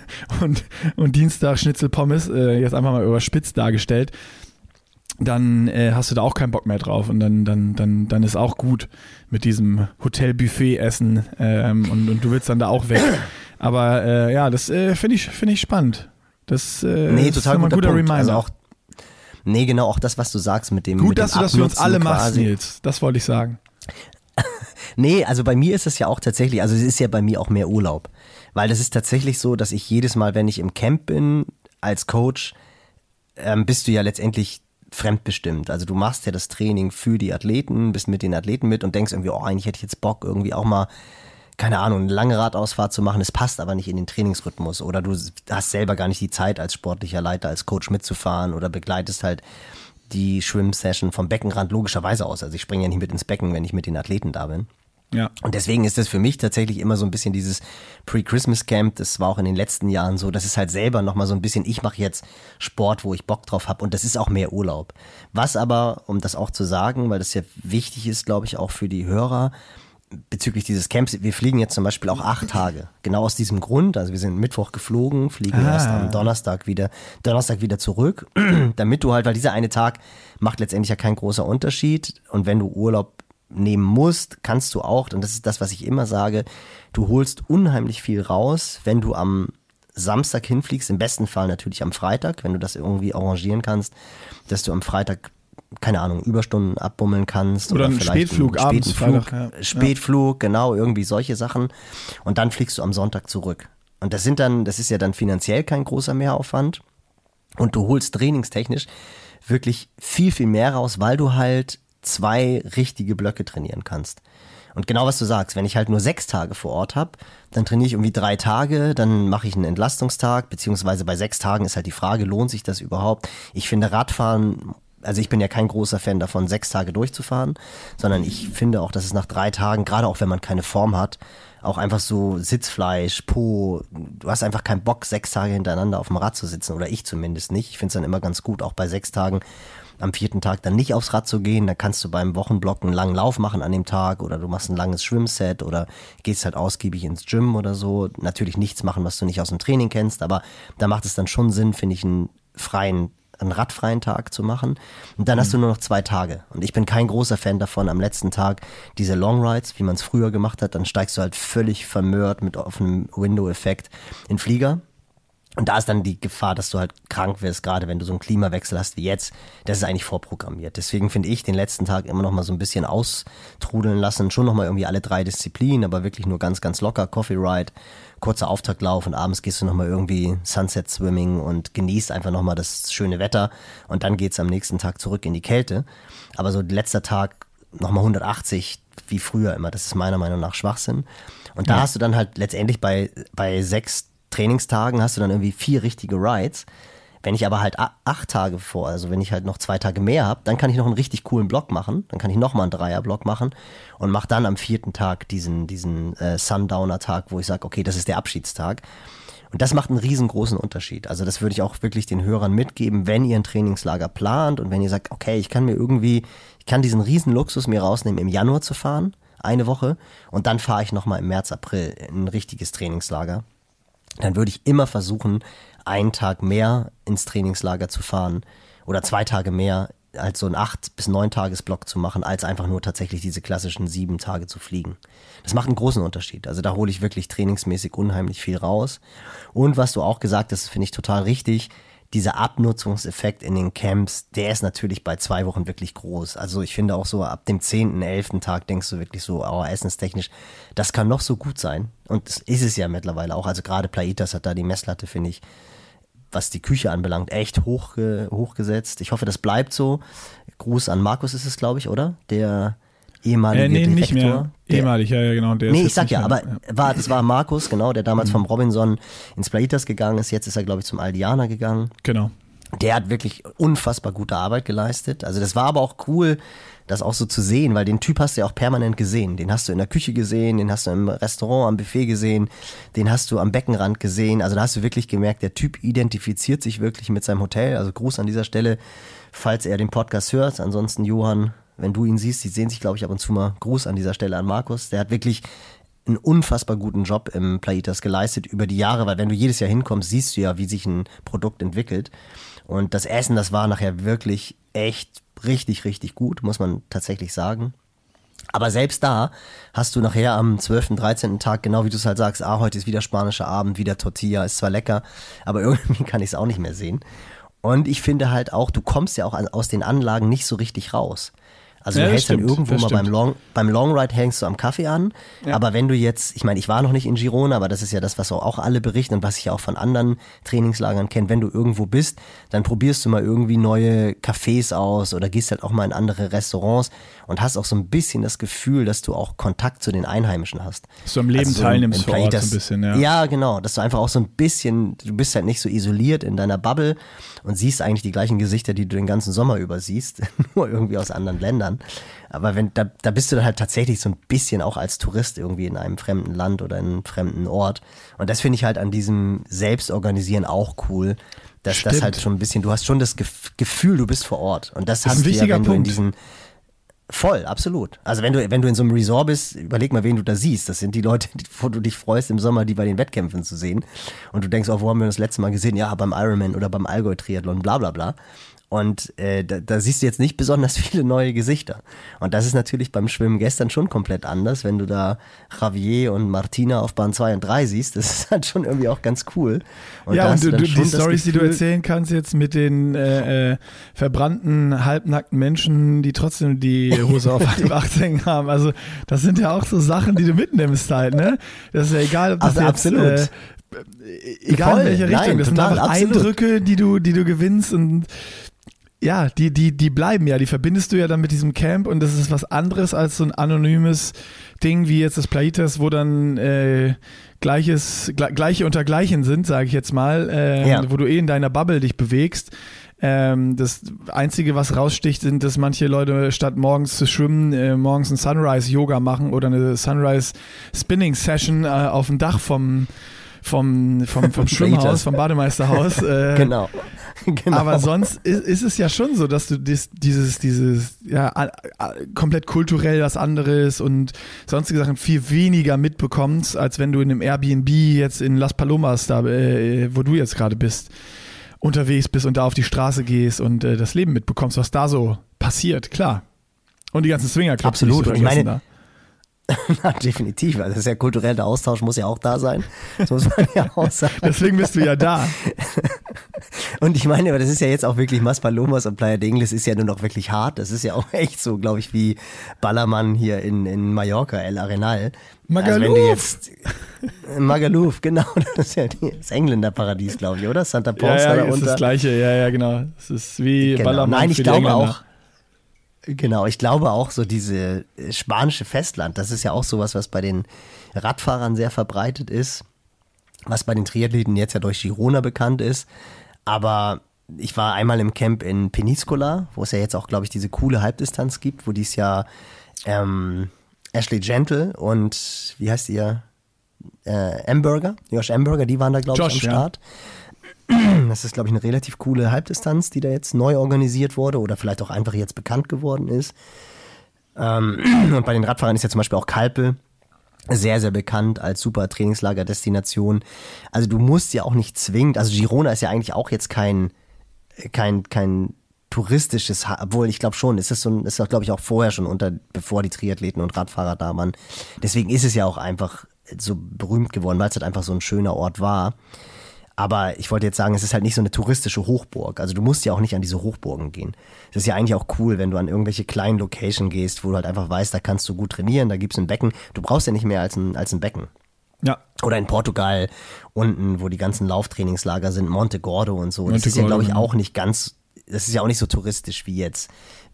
und Dienstag Schnitzel Pommes, jetzt einfach mal überspitzt dargestellt, dann hast du da auch keinen Bock mehr drauf und dann ist auch gut mit diesem Hotelbuffet-Essen und du willst dann da auch weg. Aber das finde ich spannend. Das total ist ein guter Punkt. Reminder. Also auch das, was du sagst mit dem Gut, dass du das für uns alle machst, quasi. Nils. Das wollte ich sagen. Nee, also bei mir ist es ja auch tatsächlich, also es ist ja bei mir auch mehr Urlaub. Weil das ist tatsächlich so, dass ich jedes Mal, wenn ich im Camp bin, als Coach, bist du ja letztendlich fremdbestimmt. Also du machst ja das Training für die Athleten, bist mit den Athleten mit und denkst irgendwie, eigentlich hätte ich jetzt Bock, irgendwie auch mal, keine Ahnung, eine lange Radausfahrt zu machen. Es passt aber nicht in den Trainingsrhythmus. Oder du hast selber gar nicht die Zeit als sportlicher Leiter, als Coach mitzufahren oder begleitest halt die Schwimmsession vom Beckenrand logischerweise aus. Also ich springe ja nicht mit ins Becken, wenn ich mit den Athleten da bin. Ja. Und deswegen ist das für mich tatsächlich immer so ein bisschen dieses Pre-Christmas-Camp, das war auch in den letzten Jahren so, das ist halt selber nochmal so ein bisschen, ich mache jetzt Sport, wo ich Bock drauf habe und das ist auch mehr Urlaub. Was aber, um das auch zu sagen, weil das ja wichtig ist, glaube ich, auch für die Hörer, bezüglich dieses Camps, wir fliegen jetzt zum Beispiel auch 8 Tage. Genau aus diesem Grund, also wir sind Mittwoch geflogen, fliegen erst am Donnerstag wieder zurück, damit du halt, weil dieser eine Tag macht letztendlich ja kein großer Unterschied und wenn du Urlaub nehmen musst, kannst du auch, und das ist das, was ich immer sage, du holst unheimlich viel raus, wenn du am Samstag hinfliegst, im besten Fall natürlich am Freitag, wenn du das irgendwie arrangieren kannst, dass du am Freitag, keine Ahnung, Überstunden abbummeln kannst. Oder einen Spätflug abends. Spätflug, genau, irgendwie solche Sachen. Und dann fliegst du am Sonntag zurück. Und das ist ja dann finanziell kein großer Mehraufwand. Und du holst trainingstechnisch wirklich viel, viel mehr raus, weil du halt 2 richtige Blöcke trainieren kannst. Und genau was du sagst, wenn ich halt nur 6 Tage vor Ort habe, dann trainiere ich irgendwie 3 Tage, dann mache ich einen Entlastungstag, beziehungsweise bei 6 Tagen ist halt die Frage, lohnt sich das überhaupt? Ich finde Radfahren, also ich bin ja kein großer Fan davon, 6 Tage durchzufahren, sondern ich finde auch, dass es nach 3 Tagen, gerade auch wenn man keine Form hat, auch einfach so Sitzfleisch, Po, du hast einfach keinen Bock, 6 Tage hintereinander auf dem Rad zu sitzen, oder ich zumindest nicht. Ich finde es dann immer ganz gut, auch bei 6 Tagen am 4. Tag dann nicht aufs Rad zu gehen, da kannst du beim Wochenblock einen langen Lauf machen an dem Tag oder du machst ein langes Schwimmset oder gehst halt ausgiebig ins Gym oder so. Natürlich nichts machen, was du nicht aus dem Training kennst, aber da macht es dann schon Sinn, finde ich, einen radfreien Tag zu machen. Und dann hast du nur noch 2 Tage. Und ich bin kein großer Fan davon, am letzten Tag diese Long Rides, wie man es früher gemacht hat, dann steigst du halt völlig vermehrt mit offenem Window-Effekt in den Flieger. Und da ist dann die Gefahr, dass du halt krank wirst, gerade wenn du so einen Klimawechsel hast wie jetzt. Das ist eigentlich vorprogrammiert. Deswegen finde ich den letzten Tag immer noch mal so ein bisschen austrudeln lassen. Schon noch mal irgendwie alle 3 Disziplinen, aber wirklich nur ganz, ganz locker. Coffee Ride, kurzer Auftaktlauf und abends gehst du noch mal irgendwie Sunset Swimming und genießt einfach noch mal das schöne Wetter. Und dann geht's am nächsten Tag zurück in die Kälte. Aber so letzter Tag noch mal 180 wie früher immer. Das ist meiner Meinung nach Schwachsinn. Und da hast du dann halt letztendlich bei 6 Trainingstagen hast du dann irgendwie 4 richtige Rides. Wenn ich aber halt 8 Tage also wenn ich halt noch 2 Tage mehr habe, dann kann ich noch einen richtig coolen Block machen. Dann kann ich nochmal einen 3er-Block machen und mache dann am 4. Tag diesen Sundowner-Tag, wo ich sage, okay, das ist der Abschiedstag. Und das macht einen riesengroßen Unterschied. Also das würde ich auch wirklich den Hörern mitgeben, wenn ihr ein Trainingslager plant und wenn ihr sagt, okay, ich kann diesen riesen Luxus mir rausnehmen, im Januar zu fahren. eine Woche und dann fahre ich nochmal im März, April in ein richtiges Trainingslager. Dann würde ich immer versuchen, einen Tag mehr ins Trainingslager zu fahren oder 2 Tage mehr als so einen 8 bis 9 Tagesblock zu machen, als einfach nur tatsächlich diese klassischen 7 Tage zu fliegen. Das macht einen großen Unterschied. Also da hole ich wirklich trainingsmäßig unheimlich viel raus. Und was du auch gesagt hast, finde ich total richtig, dieser Abnutzungseffekt in den Camps, der ist natürlich bei 2 Wochen wirklich groß. Also ich finde auch so ab dem 10., 11. Tag denkst du wirklich so, oh, essenstechnisch, das kann noch so gut sein. Und das ist es ja mittlerweile auch. Also gerade Playitas hat da die Messlatte, finde ich, was die Küche anbelangt, echt hochgesetzt. Ich hoffe, das bleibt so. Gruß an Markus ist es, glaube ich, oder? Der ehemalige Direktor. Nicht mehr. Ehemalig, ja, genau. Der ich sag ja, aber das war Markus, genau, der damals vom Robinson ins Playitas gegangen ist. Jetzt ist er, glaube ich, zum Aldiana gegangen. Genau. Der hat wirklich unfassbar gute Arbeit geleistet. Also das war aber auch cool, das auch so zu sehen, weil den Typ hast du ja auch permanent gesehen. Den hast du in der Küche gesehen, den hast du im Restaurant am Buffet gesehen, den hast du am Beckenrand gesehen. Also da hast du wirklich gemerkt, der Typ identifiziert sich wirklich mit seinem Hotel. Also Gruß an dieser Stelle, falls er den Podcast hört. Ansonsten Johann, wenn du ihn siehst, die sehen sich, glaube ich, ab und zu mal. Gruß an dieser Stelle an Markus. Der hat wirklich einen unfassbar guten Job im Playitas geleistet über die Jahre, weil wenn du jedes Jahr hinkommst, siehst du ja, wie sich ein Produkt entwickelt. Und das Essen, das war nachher wirklich echt richtig, richtig gut, muss man tatsächlich sagen. Aber selbst da hast du nachher am 12., 13. Tag, genau wie du es halt sagst, heute ist wieder spanischer Abend, wieder Tortilla, ist zwar lecker, aber irgendwie kann ich es auch nicht mehr sehen. Und ich finde halt auch, du kommst ja auch aus den Anlagen nicht so richtig raus. Also du hältst dann irgendwo mal beim Longride hängst du am Kaffee an, aber wenn du jetzt, ich meine, ich war noch nicht in Girona, aber das ist ja das, was auch alle berichten und was ich ja auch von anderen Trainingslagern kenne, wenn du irgendwo bist, dann probierst du mal irgendwie neue Cafés aus oder gehst halt auch mal in andere Restaurants und hast auch so ein bisschen das Gefühl, dass du auch Kontakt zu den Einheimischen hast. Dass du am Leben teilnimmst vor Ort so ein bisschen, ja. Ja, genau, dass du einfach auch so ein bisschen, du bist halt nicht so isoliert in deiner Bubble und siehst eigentlich die gleichen Gesichter, die du den ganzen Sommer über siehst, nur irgendwie aus anderen Ländern. Aber da bist du dann halt tatsächlich so ein bisschen auch als Tourist irgendwie in einem fremden Land oder in einem fremden Ort. Und das finde ich halt an diesem Selbstorganisieren auch cool, dass das halt schon ein bisschen, du hast schon das Gefühl, du bist vor Ort. Und das hast du ja, wenn du in diesen voll, absolut. Also wenn du in so einem Resort bist, überleg mal, wen du da siehst. Das sind die Leute, wo du dich freust, im Sommer die bei den Wettkämpfen zu sehen. Und du denkst, wo haben wir das letzte Mal gesehen? Ja, beim Ironman oder beim Allgäu-Triathlon, bla bla bla. Und da siehst du jetzt nicht besonders viele neue Gesichter. Und das ist natürlich beim Schwimmen gestern schon komplett anders, wenn du da Javier und Martina auf Bahn 2 und 3 siehst. Das ist halt schon irgendwie auch ganz cool. Und ja, und die Storys, die du erzählen kannst jetzt mit den verbrannten, halbnackten Menschen, die trotzdem die Hose auf halb 8 hängen haben. Also das sind ja auch so Sachen, die du mitnimmst halt, ne? Das ist ja egal, ob das jetzt... Absolut. Egal in welche Richtung. Das sind einfach Eindrücke, die du gewinnst und ja, die bleiben ja, die verbindest du ja dann mit diesem Camp und das ist was anderes als so ein anonymes Ding wie jetzt das Playitas, wo dann Gleiche unter Gleichen sind, sage ich jetzt mal, wo du in deiner Bubble dich bewegst. Das Einzige, was raussticht, sind, dass manche Leute statt morgens zu schwimmen, morgens ein Sunrise-Yoga machen oder eine Sunrise-Spinning-Session auf dem Dach vom Schwimmhaus, vom Bademeisterhaus. Genau. Aber sonst ist es ja schon so, dass du dieses komplett kulturell was anderes und sonstige Sachen viel weniger mitbekommst, als wenn du in einem Airbnb jetzt in Las Palomas, da, wo du jetzt gerade bist, unterwegs bist und da auf die Straße gehst und das Leben mitbekommst, was da so passiert, klar. Und die ganzen Swingerclubs. Absolut. Und ich meine, na, definitiv, also das ist ja kultureller Austausch, muss ja auch da sein. Das muss man ja auch sagen. Deswegen bist du ja da. Und ich meine, aber das ist ja jetzt auch wirklich Maspalomas und Playa de Ingles ist ja nur noch wirklich hart. Das ist ja auch echt so, glaube ich, wie Ballermann hier in Mallorca, El Arenal. Magaluf. Also wenn du jetzt, Magaluf, genau, das ist ja das Engländerparadies, glaube ich, oder? Santa Ponsa da unten. Das ist das Gleiche, ja, genau. Das ist wie Ballermann. Nein, ich glaube auch. Genau, ich glaube auch so diese spanische Festland, das ist ja auch sowas, was bei den Radfahrern sehr verbreitet ist, was bei den Triathleten jetzt ja durch Girona bekannt ist, aber ich war einmal im Camp in Peníscola, wo es ja jetzt auch, glaube ich, diese coole Halbdistanz gibt, wo dies Jahr Ashley Gentle und, wie heißt ihr, Josh Amberger, die waren da, glaube ich, am Start. Ja. Das ist, glaube ich, eine relativ coole Halbdistanz, die da jetzt neu organisiert wurde oder vielleicht auch einfach jetzt bekannt geworden ist. Und bei den Radfahrern ist ja zum Beispiel auch Calpe sehr, sehr bekannt als super Trainingslagerdestination. Also du musst ja auch nicht zwingend, also Girona ist ja eigentlich auch jetzt kein touristisches, obwohl ich glaube schon, ist doch glaube ich auch vorher schon bevor die Triathleten und Radfahrer da waren. Deswegen ist es ja auch einfach so berühmt geworden, weil es halt einfach so ein schöner Ort war. Aber ich wollte jetzt sagen, es ist halt nicht so eine touristische Hochburg. Also du musst ja auch nicht an diese Hochburgen gehen. Es ist ja eigentlich auch cool, wenn du an irgendwelche kleinen Location gehst, wo du halt einfach weißt, da kannst du gut trainieren, da gibt's ein Becken. Du brauchst ja nicht mehr als ein Becken. Ja. Oder in Portugal unten, wo die ganzen Lauftrainingslager sind, Monte Gordo und so. Das ist ja, glaube ich, auch nicht ganz, das ist ja auch nicht so touristisch wie jetzt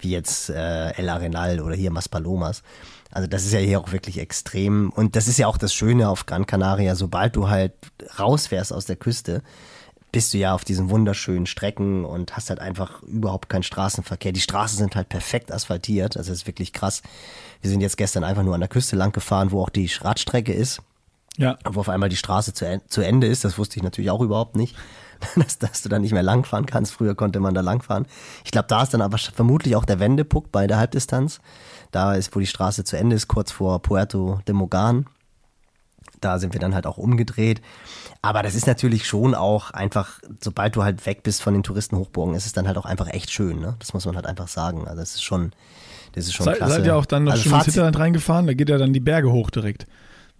El Arenal oder hier Maspalomas. Also das ist ja hier auch wirklich extrem. Und das ist ja auch das Schöne auf Gran Canaria, sobald du halt rausfährst aus der Küste, bist du ja auf diesen wunderschönen Strecken und hast halt einfach überhaupt keinen Straßenverkehr. Die Straßen sind halt perfekt asphaltiert, also das ist wirklich krass. Wir sind jetzt gestern einfach nur an der Küste lang gefahren, wo auch die Radstrecke ist. Ja. Wo auf einmal die Straße zu Ende ist, das wusste ich natürlich auch überhaupt nicht, dass du da nicht mehr langfahren kannst. Früher konnte man da langfahren. Ich glaube, da ist dann aber vermutlich auch der Wendepunkt bei der Halbdistanz. Da ist, wo die Straße zu Ende ist, kurz vor Puerto de Mogan. Da sind wir dann halt auch umgedreht. Aber das ist natürlich schon auch einfach, sobald du halt weg bist von den Touristenhochburgen, ist es dann halt auch einfach echt schön, ne? Das muss man halt einfach sagen. Also das ist schon klasse. Seid ihr auch dann noch schon ins Hinterland reingefahren? Da geht ja dann die Berge hoch direkt.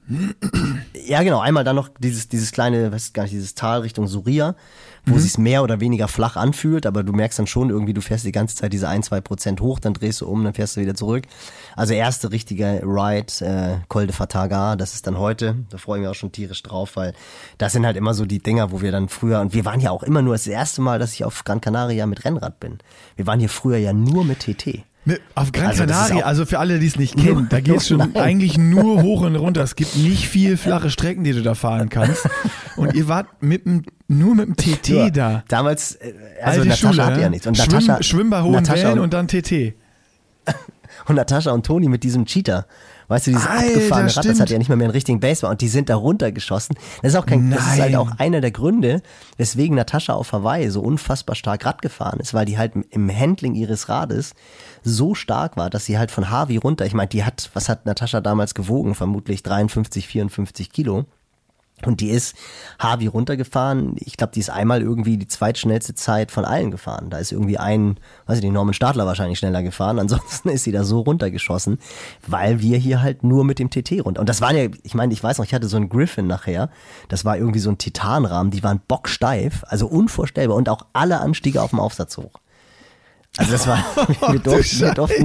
Ja, genau. Einmal dann noch dieses kleine, weiß gar nicht, dieses Tal Richtung Suria, wo sich's mehr oder weniger flach anfühlt, aber du merkst dann schon irgendwie, du fährst die ganze Zeit diese 1-2% hoch, dann drehst du um, dann fährst du wieder zurück. Also erste richtige Ride, Col de Fataga, das ist dann heute, da freue ich mich auch schon tierisch drauf, weil das sind halt immer so die Dinger, wo wir dann früher, und wir waren ja auch immer nur das erste Mal, dass ich auf Gran Canaria mit Rennrad bin. Wir waren hier früher ja nur mit TT. Auf Gran Canaria, also für alle, die es nicht kennen, da geht es schon eigentlich nur hoch und runter. Es gibt nicht viel flache Strecken, die du da fahren kannst. Und ihr wart nur mit dem TT ja, da. Damals, also Natascha Schule, hatte ja nichts. Und Schwimmen bei hohen Wellen und dann TT. Und Natascha und Toni mit diesem Cheater. Weißt du, dieses abgefahrene Rad, das hat ja nicht mehr einen richtigen Basebar und die sind da runtergeschossen. Das ist auch das ist halt auch einer der Gründe, weswegen Natascha auf Hawaii so unfassbar stark Rad gefahren ist, weil die halt im Handling ihres Rades so stark war, dass sie halt von Harvey runter, ich meine, was hat Natascha damals gewogen? Vermutlich 53, 54 Kilo. Und die ist Harvey runtergefahren. Ich glaube, die ist einmal irgendwie die zweitschnellste Zeit von allen gefahren. Da ist irgendwie Norman Stadler wahrscheinlich schneller gefahren. Ansonsten ist sie da so runtergeschossen, weil wir hier halt nur mit dem TT runter. Und das waren ja, ich meine, ich weiß noch, ich hatte so einen Griffin nachher. Das war irgendwie so ein Titanrahmen. Die waren bocksteif, also unvorstellbar. Und auch alle Anstiege auf dem Aufsatz hoch. Also das war, wir durften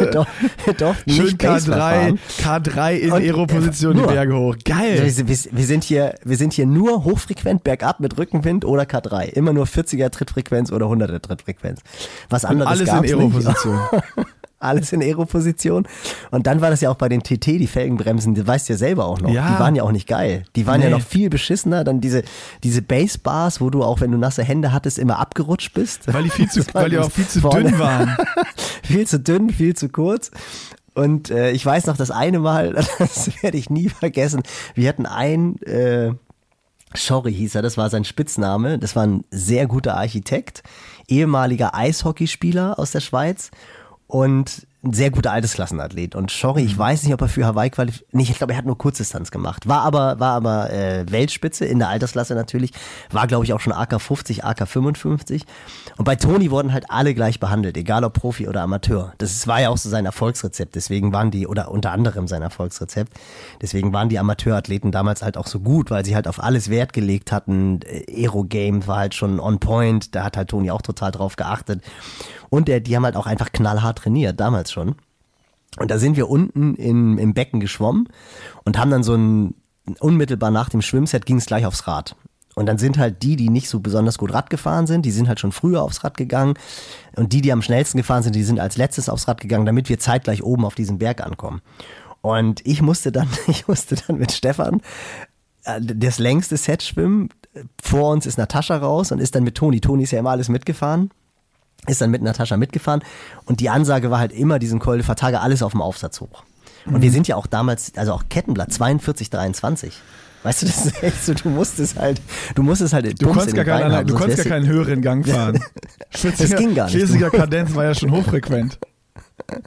nicht K3 in Aero-Position die Berge hoch. Geil. Wir sind hier nur hochfrequent bergab mit Rückenwind oder K3. Immer nur 40er Trittfrequenz oder 100er Trittfrequenz. Was anderes gab's nicht. Alles in Aero-Position. Alles in Aero-Position. Und dann war das ja auch bei den TT, die Felgenbremsen, du weißt ja selber auch noch, die waren ja auch nicht geil. Die waren ja noch viel beschissener. Dann diese Basebars, wo du auch, wenn du nasse Hände hattest, immer abgerutscht bist. Weil die auch viel zu dünn waren. Viel zu dünn, viel zu kurz. Und ich weiß noch, das eine Mal, das werde ich nie vergessen, wir hatten Schorri hieß er, das war sein Spitzname. Das war ein sehr guter Architekt, ehemaliger Eishockeyspieler aus der Schweiz. Und ein sehr guter Altersklassenathlet. Und Schorri, ich weiß nicht, ob er für Hawaii ich glaube, er hat nur Kurzdistanz gemacht. War aber Weltspitze in der Altersklasse natürlich. War, glaube ich, auch schon AK 50, AK 55. Und bei Toni wurden halt alle gleich behandelt, egal ob Profi oder Amateur. Das war ja auch so sein Erfolgsrezept. Deswegen waren oder unter anderem sein Erfolgsrezept. Deswegen waren die Amateurathleten damals halt auch so gut, weil sie halt auf alles Wert gelegt hatten. Aero-Game war halt schon on point. Da hat halt Toni auch total drauf geachtet. Und die haben halt auch einfach knallhart trainiert, damals schon. Und da sind wir unten im Becken geschwommen und haben dann unmittelbar nach dem Schwimmset ging es gleich aufs Rad. Und dann sind halt die nicht so besonders gut Rad gefahren sind, die sind halt schon früher aufs Rad gegangen. Und die am schnellsten gefahren sind, die sind als letztes aufs Rad gegangen, damit wir zeitgleich oben auf diesen Berg ankommen. Und ich musste dann mit Stefan das längste Set schwimmen. Vor uns ist Natascha raus und ist dann mit Toni. Toni ist ja immer alles mitgefahren. Ist dann mit Natascha mitgefahren und die Ansage war halt immer diesen Col de Fataga alles auf dem Aufsatz hoch. Und wir sind ja auch damals, also auch Kettenblatt 42,23. Weißt du, das ist echt so, du musst es halt. Du konntest gar keinen höheren Gang fahren. Das ging gar nicht. 40er Kadenz war ja schon hochfrequent.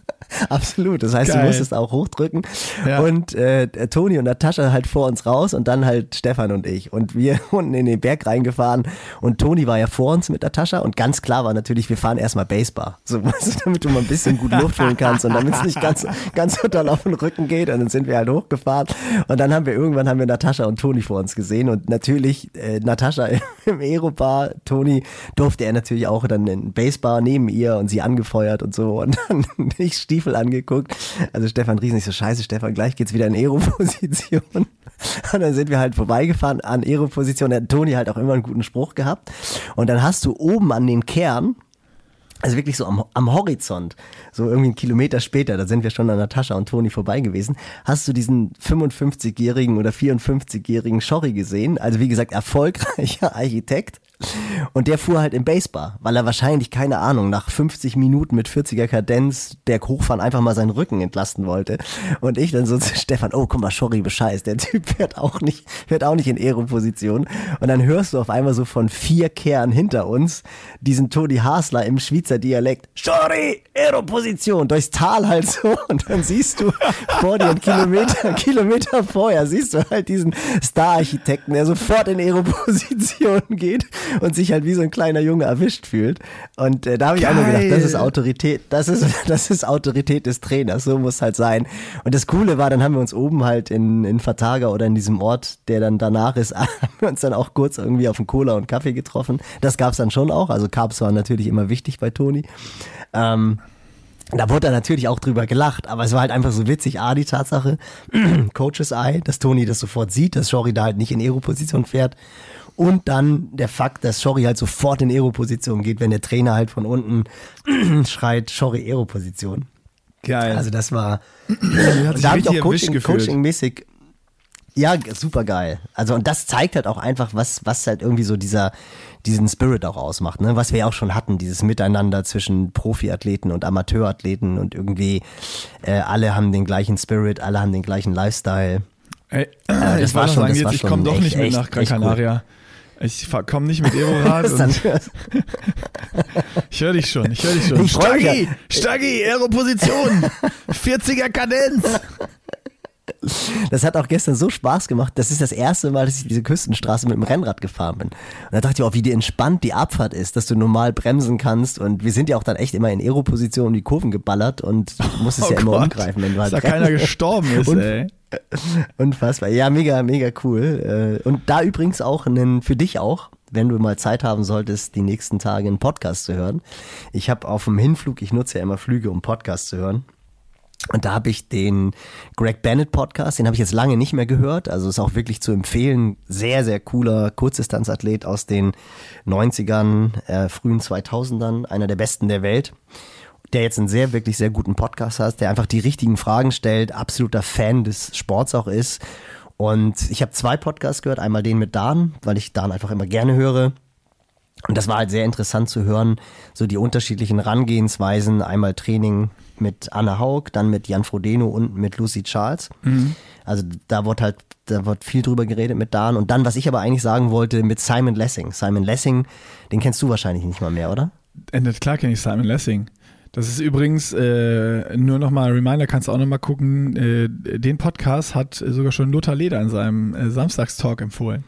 Absolut. Das heißt, Geil. du musstest auch hochdrücken. Ja. Und Toni und Natascha halt vor uns raus und dann halt Stefan und ich. Und wir unten in den Berg reingefahren. Und Toni war ja vor uns mit Natascha. Und ganz klar war natürlich, wir fahren erstmal Basebar. So, weißt du, damit du mal ein bisschen gut Luft holen kannst und damit es nicht ganz so doll auf den Rücken geht. Und dann sind wir halt hochgefahren. Und dann haben wir Natascha und Toni vor uns gesehen. Und natürlich Natascha im Aerobar, Toni durfte er natürlich auch dann in Basebar neben ihr und sie angefeuert und so. Und dann ich Stiefel angeguckt. Also Stefan Riesen, ich so, scheiße Stefan, gleich geht's wieder in Aero-Position. Und dann sind wir halt vorbeigefahren an Aero-Position. Da hat Toni halt auch immer einen guten Spruch gehabt. Und dann hast du oben an den Kern, also wirklich so am Horizont, so irgendwie einen Kilometer später, da sind wir schon an Natascha und Toni vorbei gewesen, hast du diesen 55-jährigen oder 54-jährigen Schorri gesehen, also wie gesagt erfolgreicher Architekt, und der fuhr halt im Basebar, weil er wahrscheinlich, keine Ahnung, nach 50 Minuten mit 40er Kadenz Berg hochfahren einfach mal seinen Rücken entlasten wollte. Und ich dann so zu Stefan, oh guck mal, Schorri bescheiß, der Typ fährt auch nicht in Aero-Position. Und dann hörst du auf einmal so von 4 Kernen hinter uns diesen Toni Hasler im Schweizer Dialekt, Schorri, Aero-Position, durchs Tal halt so. Und dann siehst du vor dir einen Kilometer vorher, siehst du halt diesen Star-Architekten, der sofort in Aero-Position geht und sich halt wie so ein kleiner Junge erwischt fühlt. Und da habe ich auch nur gedacht, das ist Autorität, das ist Autorität des Trainers, so muss halt sein. Und das Coole war, dann haben wir uns oben halt in Fataga oder in diesem Ort, der dann danach ist, haben wir uns dann auch kurz irgendwie auf einen Cola und Kaffee getroffen. Das gab's dann schon auch, also Carbs waren natürlich immer wichtig bei Toni. Da wurde dann natürlich auch drüber gelacht, aber es war halt einfach so witzig. Die Tatsache, Coach's Eye, dass Toni das sofort sieht, dass Schorri da halt nicht in Aero-Position fährt. Und dann der Fakt, dass Schorri halt sofort in Aero-Position geht, wenn der Trainer halt von unten schreit, Schorri Aero-Position. Geil. Also das war, da habe ich auch Coaching-mäßig, ja, super geil. Also und das zeigt halt auch einfach, was halt irgendwie so diesen Spirit auch ausmacht, ne? Was wir ja auch schon hatten, dieses Miteinander zwischen Profiathleten und Amateurathleten und irgendwie alle haben den gleichen Spirit, alle haben den gleichen Lifestyle. Ey, das war schon, ich komme doch nicht mit nach Gran Canaria. Cool. Ich komme nicht mit Aerorad. Ich höre dich schon. Staggi, Aero-Position, 40er Kadenz. Das hat auch gestern so Spaß gemacht. Das ist das erste Mal, dass ich diese Küstenstraße mit dem Rennrad gefahren bin. Und da dachte ich auch, wie entspannt die Abfahrt ist, dass du normal bremsen kannst. Und wir sind ja auch dann echt immer in Aero-Position um die Kurven geballert und du musstest immer umgreifen, wenn du halt dass da keiner gestorben ist, ey. Unfassbar. Ja, mega, mega cool. Und da übrigens auch für dich auch, wenn du mal Zeit haben solltest, die nächsten Tage einen Podcast zu hören. Ich habe auf dem Hinflug, ich nutze ja immer Flüge, um Podcasts zu hören. Und da habe ich den Greg Bennett Podcast, den habe ich jetzt lange nicht mehr gehört. Also ist auch wirklich zu empfehlen. Sehr, sehr cooler Kurzdistanzathlet aus den 90ern, frühen 2000ern. Einer der besten der Welt. Der jetzt einen wirklich sehr guten Podcast hat, der einfach die richtigen Fragen stellt, absoluter Fan des Sports auch ist. Und ich habe 2 Podcasts gehört, einmal den mit Dan, weil ich Dan einfach immer gerne höre. Und das war halt sehr interessant zu hören, so die unterschiedlichen Herangehensweisen, einmal Training mit Anne Haug, dann mit Jan Frodeno und mit Lucy Charles. Mhm. Also da wird viel drüber geredet mit Dan. Und dann, was ich aber eigentlich sagen wollte, mit Simon Lessing. Simon Lessing, den kennst du wahrscheinlich nicht mal mehr, oder? Klar kenne ich Simon Lessing. Das ist übrigens, nur nochmal Reminder, kannst du auch nochmal gucken, den Podcast hat sogar schon Lothar Leder in seinem Samstagstalk empfohlen.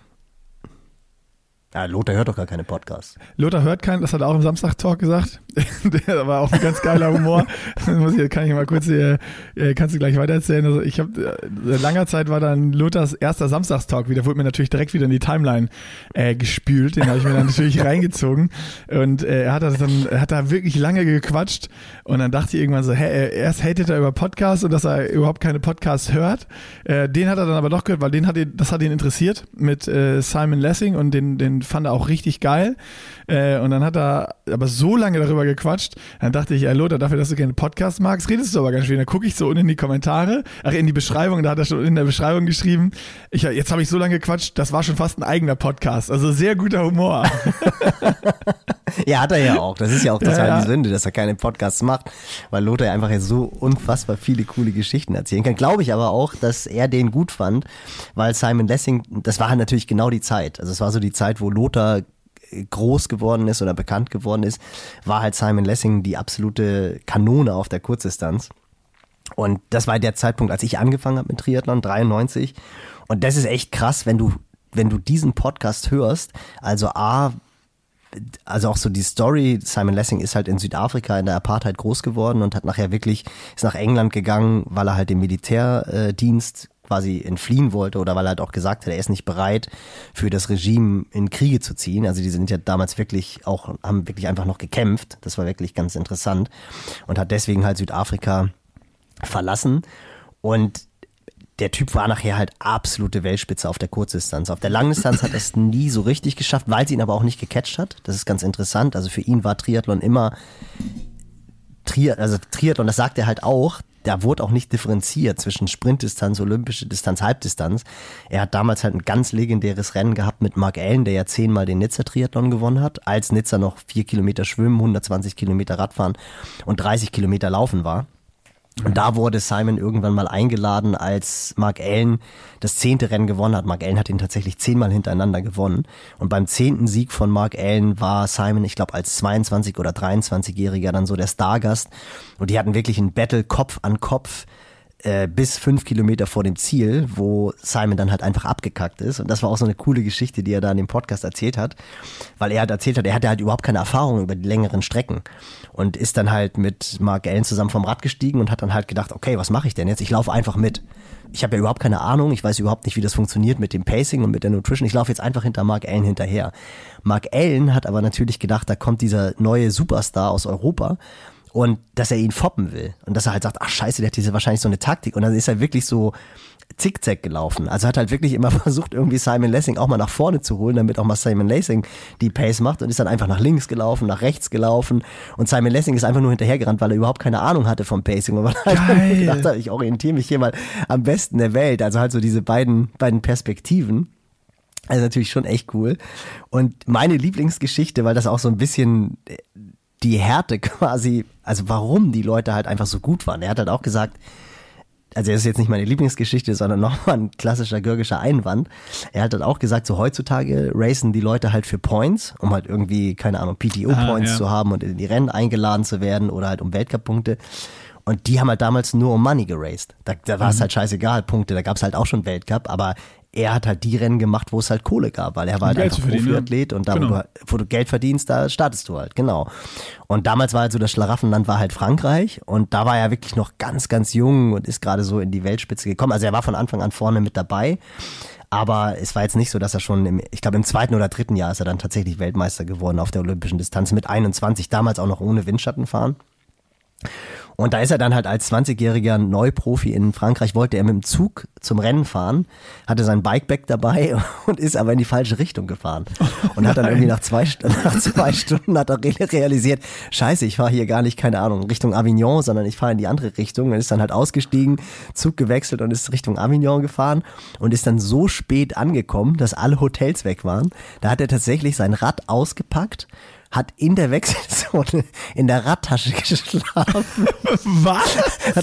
Ja, Lothar hört doch gar keine Podcasts. Lothar hört keinen, das hat er auch im Samstag-Talk gesagt. Der war auch ein ganz geiler Humor. Kann ich mal kurz hier, kannst du gleich weitererzählen. Also ich habe, seit langer Zeit war dann Lothars erster Samstagstalk wieder, wurde mir natürlich direkt wieder in die Timeline gespült. Den habe ich mir dann natürlich reingezogen. Und er hat da wirklich lange gequatscht. Und dann dachte ich irgendwann so, erst hatet er über Podcasts und dass er überhaupt keine Podcasts hört. Den hat er dann aber doch gehört, weil das hat ihn interessiert mit Simon Lessing und den fand er auch richtig geil. Und dann hat er aber so lange darüber gequatscht, dann dachte ich, Lothar, dafür, dass du keine Podcasts magst, redest du aber ganz schön. Dann gucke ich so unten in die Kommentare, in die Beschreibung, da hat er schon in der Beschreibung geschrieben, jetzt habe ich so lange gequatscht, das war schon fast ein eigener Podcast. Also sehr guter Humor. Ja, hat er ja auch. Das ist ja auch total die Sünde, dass er keine Podcasts macht, weil Lothar einfach jetzt so unfassbar viele coole Geschichten erzählen kann. Glaube ich aber auch, dass er den gut fand, weil Simon Lessing, das war halt natürlich genau die Zeit. Also es war so die Zeit, wo Lothar groß geworden ist oder bekannt geworden ist, war halt Simon Lessing die absolute Kanone auf der Kurzdistanz. Und das war der Zeitpunkt, als ich angefangen habe mit Triathlon, 93. Und das ist echt krass, wenn du diesen Podcast hörst. Also auch so die Story, Simon Lessing ist halt in Südafrika in der Apartheid groß geworden und ist nach England gegangen, weil er halt den Militärdienst quasi entfliehen wollte oder weil er halt auch gesagt hat, er ist nicht bereit für das Regime in Kriege zu ziehen. Also die sind ja damals haben wirklich einfach noch gekämpft. Das war wirklich ganz interessant und hat deswegen halt Südafrika verlassen. Und der Typ war nachher halt absolute Weltspitze auf der Kurzdistanz. Auf der Langdistanz hat er es nie so richtig geschafft, weil sie ihn aber auch nicht gecatcht hat. Das ist ganz interessant. Also für ihn war Triathlon immer Triathlon, das sagt er halt auch, da wurde auch nicht differenziert zwischen Sprintdistanz, olympische Distanz, Halbdistanz. Er hat damals halt ein ganz legendäres Rennen gehabt mit Mark Allen, der ja 10-mal den Nizza-Triathlon gewonnen hat, als Nizza noch 4 Kilometer schwimmen, 120 Kilometer Radfahren und 30 Kilometer laufen war. Und da wurde Simon irgendwann mal eingeladen, als Mark Allen das 10. Rennen gewonnen hat. Mark Allen hat ihn tatsächlich 10-mal hintereinander gewonnen. Und beim 10. Sieg von Mark Allen war Simon, ich glaube, als 22- oder 23-Jähriger dann so der Stargast. Und die hatten wirklich ein Battle Kopf an Kopf bis 5 Kilometer vor dem Ziel, wo Simon dann halt einfach abgekackt ist. Und das war auch so eine coole Geschichte, die er da in dem Podcast erzählt hat, weil er hat erzählt hat, er hatte halt überhaupt keine Erfahrung über die längeren Strecken und ist dann halt mit Mark Allen zusammen vom Rad gestiegen und hat dann halt gedacht, okay, was mache ich denn jetzt? Ich laufe einfach mit. Ich habe ja überhaupt keine Ahnung, ich weiß überhaupt nicht, wie das funktioniert mit dem Pacing und mit der Nutrition. Ich laufe jetzt einfach hinter Mark Allen hinterher. Mark Allen hat aber natürlich gedacht, da kommt dieser neue Superstar aus Europa und dass er ihn foppen will. Und dass er halt sagt, ach scheiße, der hat diese wahrscheinlich so eine Taktik. Und dann ist er wirklich so zickzack gelaufen. Also hat halt wirklich immer versucht, irgendwie Simon Lessing auch mal nach vorne zu holen, damit auch mal Simon Lessing die Pace macht und ist dann einfach nach links gelaufen, nach rechts gelaufen. Und Simon Lessing ist einfach nur hinterhergerannt, weil er überhaupt keine Ahnung hatte vom Pacing. Und weil er halt gedacht hat, ich orientiere mich hier mal am besten der Welt. Also halt so diese beiden Perspektiven. Also natürlich schon echt cool. Und meine Lieblingsgeschichte, weil das auch so ein bisschen die Härte quasi, also warum die Leute halt einfach so gut waren. Er hat halt auch gesagt, also das ist jetzt nicht meine Lieblingsgeschichte, sondern nochmal ein klassischer Görgischer Einwand. Er hat halt auch gesagt, so heutzutage racen die Leute halt für Points, um halt irgendwie, keine Ahnung, PTO-Points zu haben und in die Rennen eingeladen zu werden oder halt um Weltcup-Punkte. Und die haben halt damals nur um Money geraced. Da war es halt scheißegal, Punkte, da gab es halt auch schon Weltcup, aber er hat halt die Rennen gemacht, wo es halt Kohle gab, weil er war halt einfach Profiathlet und da, wo du Geld verdienst, da startest du halt, genau. Und damals war halt so, das Schlaraffenland war halt Frankreich und da war er wirklich noch ganz, ganz jung und ist gerade so in die Weltspitze gekommen. Also er war von Anfang an vorne mit dabei, aber es war jetzt nicht so, dass er schon, ich glaube im 2. oder 3. Jahr ist er dann tatsächlich Weltmeister geworden auf der olympischen Distanz mit 21, damals auch noch ohne Windschatten fahren. Und da ist er dann halt als 20-jähriger Neuprofi in Frankreich, wollte er mit dem Zug zum Rennen fahren, hatte sein Bikepack dabei und ist aber in die falsche Richtung gefahren. Und hat dann irgendwie nach 2 Stunden hat er realisiert, scheiße, ich fahre hier gar nicht, keine Ahnung, Richtung Avignon, sondern ich fahre in die andere Richtung. Und ist dann halt ausgestiegen, Zug gewechselt und ist Richtung Avignon gefahren und ist dann so spät angekommen, dass alle Hotels weg waren. Da hat er tatsächlich sein Rad ausgepackt, hat in der Wechselzone in der Radtasche geschlafen. Was?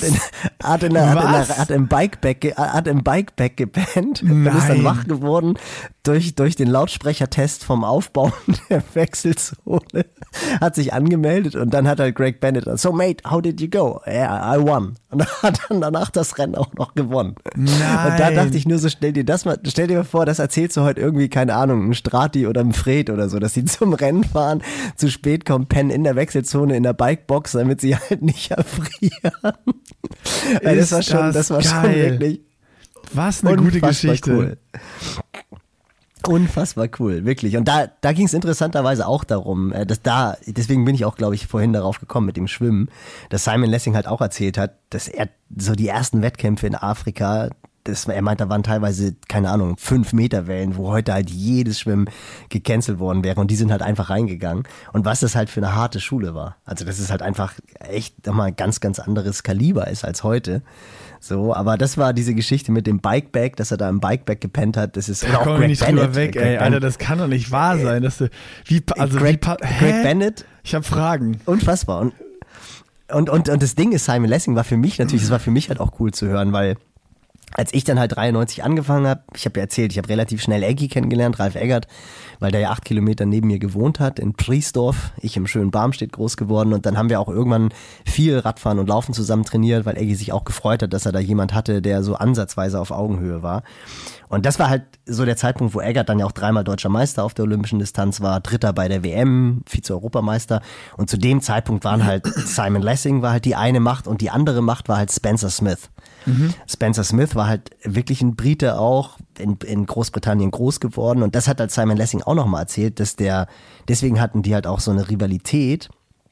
Hat im Bikepack gepennt und ist dann wach geworden durch den Lautsprechertest vom Aufbauen der Wechselzone. Hat sich angemeldet und dann hat halt Greg Bennett, so mate, how did you go? Yeah, I won. Und hat dann danach das Rennen auch noch gewonnen. Nein. Und da dachte ich nur so, stell dir mal vor, das erzählst du heute irgendwie, keine Ahnung, ein Strati oder ein Fred oder so, dass sie zum Rennen fahren, zu spät kommen, pennen in der Wechselzone in der Bikebox, damit sie halt nicht erfrieren. Das war schon wirklich. Was eine gute Geschichte. Cool. Unfassbar cool, wirklich. Und da ging es interessanterweise auch darum, deswegen bin ich auch, glaube ich, vorhin darauf gekommen mit dem Schwimmen, dass Simon Lessing halt auch erzählt hat, dass er so die ersten Wettkämpfe in Afrika, er meint, da waren teilweise, keine Ahnung, 5-Meter-Wellen, wo heute halt jedes Schwimmen gecancelt worden wäre und die sind halt einfach reingegangen. Und was das halt für eine harte Schule war. Also das ist halt einfach echt nochmal ein ganz, ganz anderes Kaliber ist als heute. So, aber das war diese Geschichte mit dem Bikeback, dass er da im Bikeback gepennt hat. Das ist da komm ich nicht drüber weg, ey, Alter, das kann doch nicht wahr sein, dass du Greg Bennett. Ich habe Fragen. Unfassbar. Und das Ding ist, Simon Lessing war für mich natürlich, es war für mich halt auch cool zu hören, weil als ich dann halt 93 angefangen habe, ich habe ja erzählt, ich habe relativ schnell Eggy kennengelernt, Ralf Eggert, weil der ja 8 Kilometer neben mir gewohnt hat, in Priesdorf, ich im schönen Barmstedt groß geworden und dann haben wir auch irgendwann viel Radfahren und Laufen zusammen trainiert, weil Eggy sich auch gefreut hat, dass er da jemand hatte, der so ansatzweise auf Augenhöhe war. Und das war halt so der Zeitpunkt, wo Eggert dann ja auch 3-mal deutscher Meister auf der olympischen Distanz war, 3. bei der WM, Vize-Europameister. Und zu dem Zeitpunkt waren halt Simon Lessing war halt die eine Macht und die andere Macht war halt Spencer Smith. Spencer Smith war halt wirklich ein Brite auch, in Großbritannien groß geworden. Und das hat halt Simon Lessing auch nochmal erzählt, dass deswegen hatten die halt auch so eine Rivalität,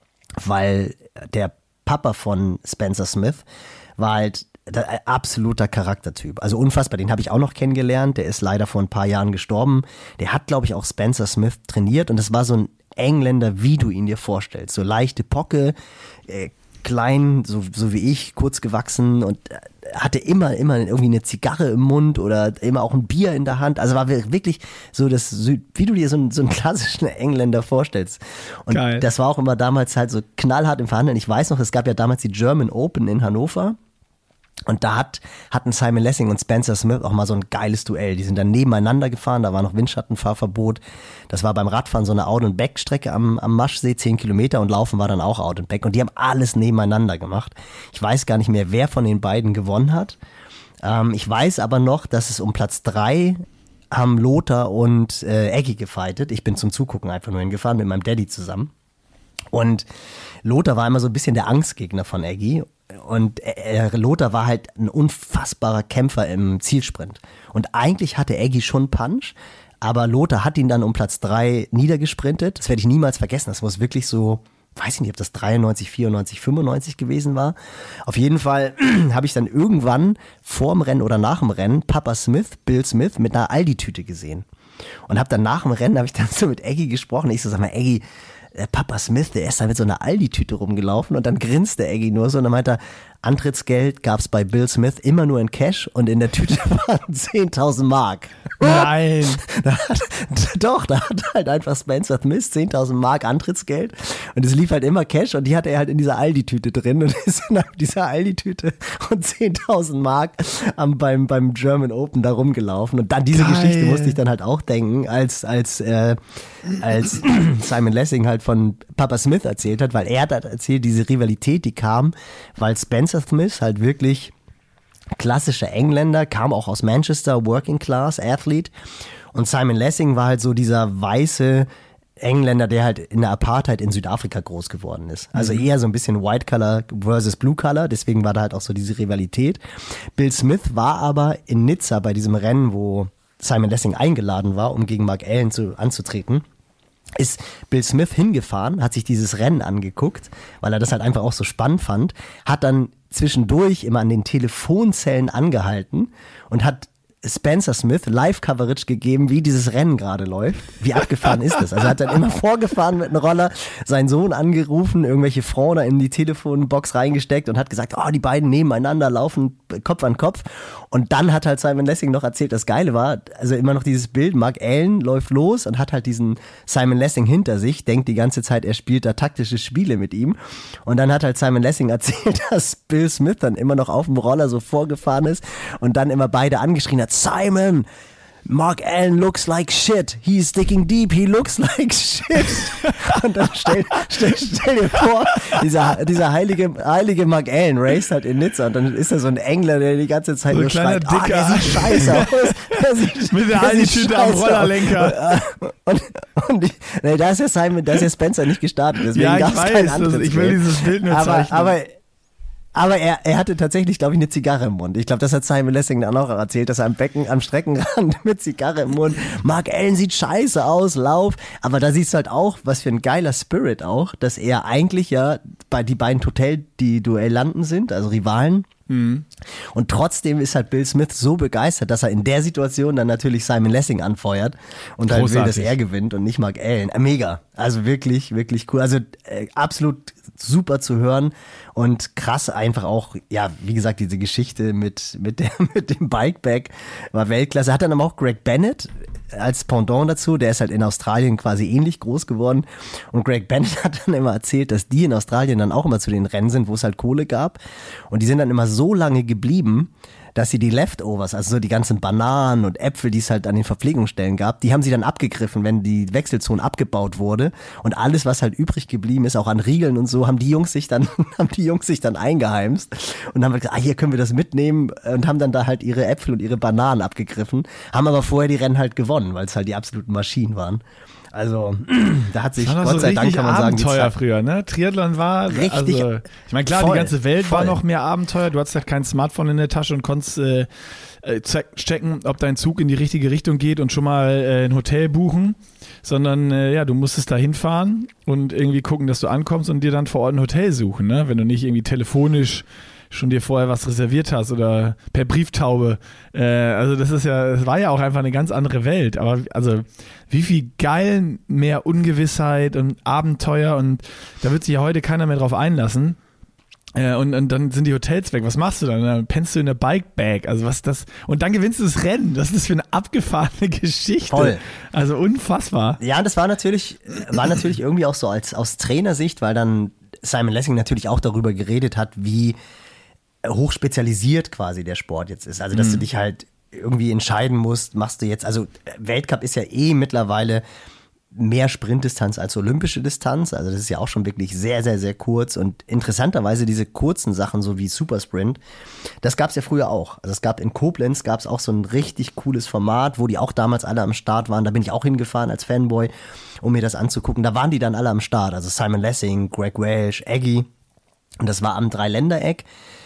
weil der Papa von Spencer Smith war halt ein absoluter Charaktertyp. Also unfassbar, den habe ich auch noch kennengelernt. Der ist leider vor ein paar Jahren gestorben. Der hat, glaube ich, auch Spencer Smith trainiert und das war so ein Engländer, wie du ihn dir vorstellst. So leichte Pocke, klein, so wie ich, kurz gewachsen und hatte immer irgendwie eine Zigarre im Mund oder immer auch ein Bier in der Hand. Also war wirklich so wie du dir so einen klassischen Engländer vorstellst. Und Geil. Das war auch immer damals halt so knallhart im Verhandeln. Ich weiß noch, es gab ja damals die German Open in Hannover. Und da hatten Simon Lessing und Spencer Smith auch mal so ein geiles Duell. Die sind dann nebeneinander gefahren, da war noch Windschattenfahrverbot. Das war beim Radfahren so eine Out-and-Back-Strecke am Maschsee, 10 Kilometer und Laufen war dann auch Out-and-Back. Und die haben alles nebeneinander gemacht. Ich weiß gar nicht mehr, wer von den beiden gewonnen hat. Ich weiß aber noch, dass es um Platz 3 haben Lothar und Eggy gefightet. Ich bin zum Zugucken einfach nur hingefahren mit meinem Daddy zusammen. Und Lothar war immer so ein bisschen der Angstgegner von Eggy. Und Lothar war halt ein unfassbarer Kämpfer im Zielsprint. Und eigentlich hatte Eggy schon Punch, aber Lothar hat ihn dann um Platz 3 niedergesprintet. Das werde ich niemals vergessen. Das muss wirklich so, weiß ich nicht, ob das 93, 94, 95 gewesen war. Auf jeden Fall habe ich dann irgendwann vorm Rennen oder nach dem Rennen Papa Smith, Bill Smith, mit einer Aldi-Tüte gesehen. Und habe dann nach dem Rennen, habe ich dann so mit Eggy gesprochen. Ich so, sag mal, Eggy, Papa Smith, der ist da mit so einer Aldi-Tüte rumgelaufen und dann grinste Eggy nur so und dann meinte er, Antrittsgeld gab es bei Bill Smith immer nur in Cash und in der Tüte waren 10.000 Mark. Nein. Da hat halt einfach Spencer Smith 10.000 Mark Antrittsgeld und es lief halt immer Cash und die hatte er halt in dieser Aldi-Tüte drin und ist in dieser Aldi-Tüte und 10.000 Mark beim German Open da rumgelaufen und dann diese Geschichte musste ich dann halt auch denken, als Simon Lessing halt von Papa Smith erzählt hat, weil er hat erzählt, diese Rivalität, die kam, weil Spencer Smith halt wirklich klassischer Engländer, kam auch aus Manchester, Working Class Athlete und Simon Lessing war halt so dieser weiße Engländer, der halt in der Apartheid in Südafrika groß geworden ist. Also eher so ein bisschen White Color versus Blue Color, deswegen war da halt auch so diese Rivalität. Bill Smith war aber in Nizza bei diesem Rennen, wo Simon Lessing eingeladen war, um gegen Mark Allen anzutreten, ist Bill Smith hingefahren, hat sich dieses Rennen angeguckt, weil er das halt einfach auch so spannend fand, hat dann zwischendurch immer an den Telefonzellen angehalten und hat Spencer Smith Live-Coverage gegeben, wie dieses Rennen gerade läuft. Wie abgefahren ist das? Also er hat dann immer vorgefahren mit einem Roller, seinen Sohn angerufen, irgendwelche Frauen da in die Telefonbox reingesteckt und hat gesagt, oh, die beiden nebeneinander laufen Kopf an Kopf. Und dann hat halt Simon Lessing noch erzählt, das Geile war, also immer noch dieses Bild, Mark Allen läuft los und hat halt diesen Simon Lessing hinter sich, denkt die ganze Zeit, er spielt da taktische Spiele mit ihm. Und dann hat halt Simon Lessing erzählt, dass Bill Smith dann immer noch auf dem Roller so vorgefahren ist und dann immer beide angeschrien hat, Simon, Mark Allen looks like shit. He's digging deep. He looks like shit. Und dann stell dir vor, dieser heilige Mark Allen raced halt in Nizza und dann ist da so ein Engländer, der die ganze Zeit so nur schreit, der sieht scheiße aus. Mit der Aldi-Tüte am Rollerlenker. Nee, da ist ja Spencer nicht gestartet, deswegen gab es keinen Antritt. Ich will dieses Bild nur zeichnen. Aber er hatte tatsächlich, glaube ich, eine Zigarre im Mund. Ich glaube, das hat Simon Lessing dann auch erzählt, dass er am Streckenrand mit Zigarre im Mund, Mark Allen sieht scheiße aus, lauf. Aber da siehst du halt auch, was für ein geiler Spirit auch, dass er eigentlich ja bei die beiden die Duellanten sind, also Rivalen. Und trotzdem ist halt Bill Smith so begeistert, dass er in der Situation dann natürlich Simon Lessing anfeuert und halt will, dass er gewinnt und nicht Mark Allen. Mega. Also wirklich, wirklich cool. Also absolut super zu hören und krass einfach auch, ja, wie gesagt, diese Geschichte mit dem Bikeback war Weltklasse. Hat dann aber auch Greg Bennett als Pendant dazu, der ist halt in Australien quasi ähnlich groß geworden und Greg Bennett hat dann immer erzählt, dass die in Australien dann auch immer zu den Rennen sind, wo es halt Kohle gab und die sind dann immer so lange geblieben, dass sie die Leftovers, also so die ganzen Bananen und Äpfel, die es halt an den Verpflegungsstellen gab, die haben sie dann abgegriffen, wenn die Wechselzone abgebaut wurde. Und alles, was halt übrig geblieben ist, auch an Riegeln und so, haben die Jungs sich dann eingeheimst und haben gesagt, hier können wir das mitnehmen, und haben dann da halt ihre Äpfel und ihre Bananen abgegriffen, haben aber vorher die Rennen halt gewonnen, weil es halt die absoluten Maschinen waren. Also, da hat sich, Gott sei Dank, kann man sagen, Abenteuer früher, ne? Triathlon war richtig. Also, ich meine, klar, voll, die ganze Welt voll. war noch mehr Abenteuer. Du hattest ja kein Smartphone in der Tasche und konntest checken, ob dein Zug in die richtige Richtung geht und schon mal ein Hotel buchen, sondern ja, du musstest da hinfahren und irgendwie gucken, dass du ankommst und dir dann vor Ort ein Hotel suchen, ne? Wenn du nicht irgendwie telefonisch schon dir vorher was reserviert hast oder per Brieftaube. Also das war ja auch einfach eine ganz andere Welt. Aber also wie viel geil mehr Ungewissheit und Abenteuer, und da wird sich ja heute keiner mehr drauf einlassen. Und dann sind die Hotels weg. Was machst du dann? Dann pennst du in der Bikebag. Also was das? Und dann gewinnst du das Rennen. Das ist für eine abgefahrene Geschichte. Voll. Also unfassbar. Ja, das war natürlich irgendwie auch so aus Trainersicht, weil dann Simon Lessing natürlich auch darüber geredet hat, wie hochspezialisiert quasi der Sport jetzt ist. Also, dass du dich halt irgendwie entscheiden musst, machst du jetzt, also Weltcup ist ja mittlerweile mehr Sprintdistanz als olympische Distanz. Also das ist ja auch schon wirklich sehr, sehr, sehr kurz. Und interessanterweise diese kurzen Sachen, so wie Supersprint, das gab es ja früher auch. Also es gab in Koblenz, gab es auch so ein richtig cooles Format, wo die auch damals alle am Start waren. Da bin ich auch hingefahren als Fanboy, um mir das anzugucken. Da waren die dann alle am Start. Also Simon Lessing, Greg Welch, Aggie. Und das war am Dreiländereck.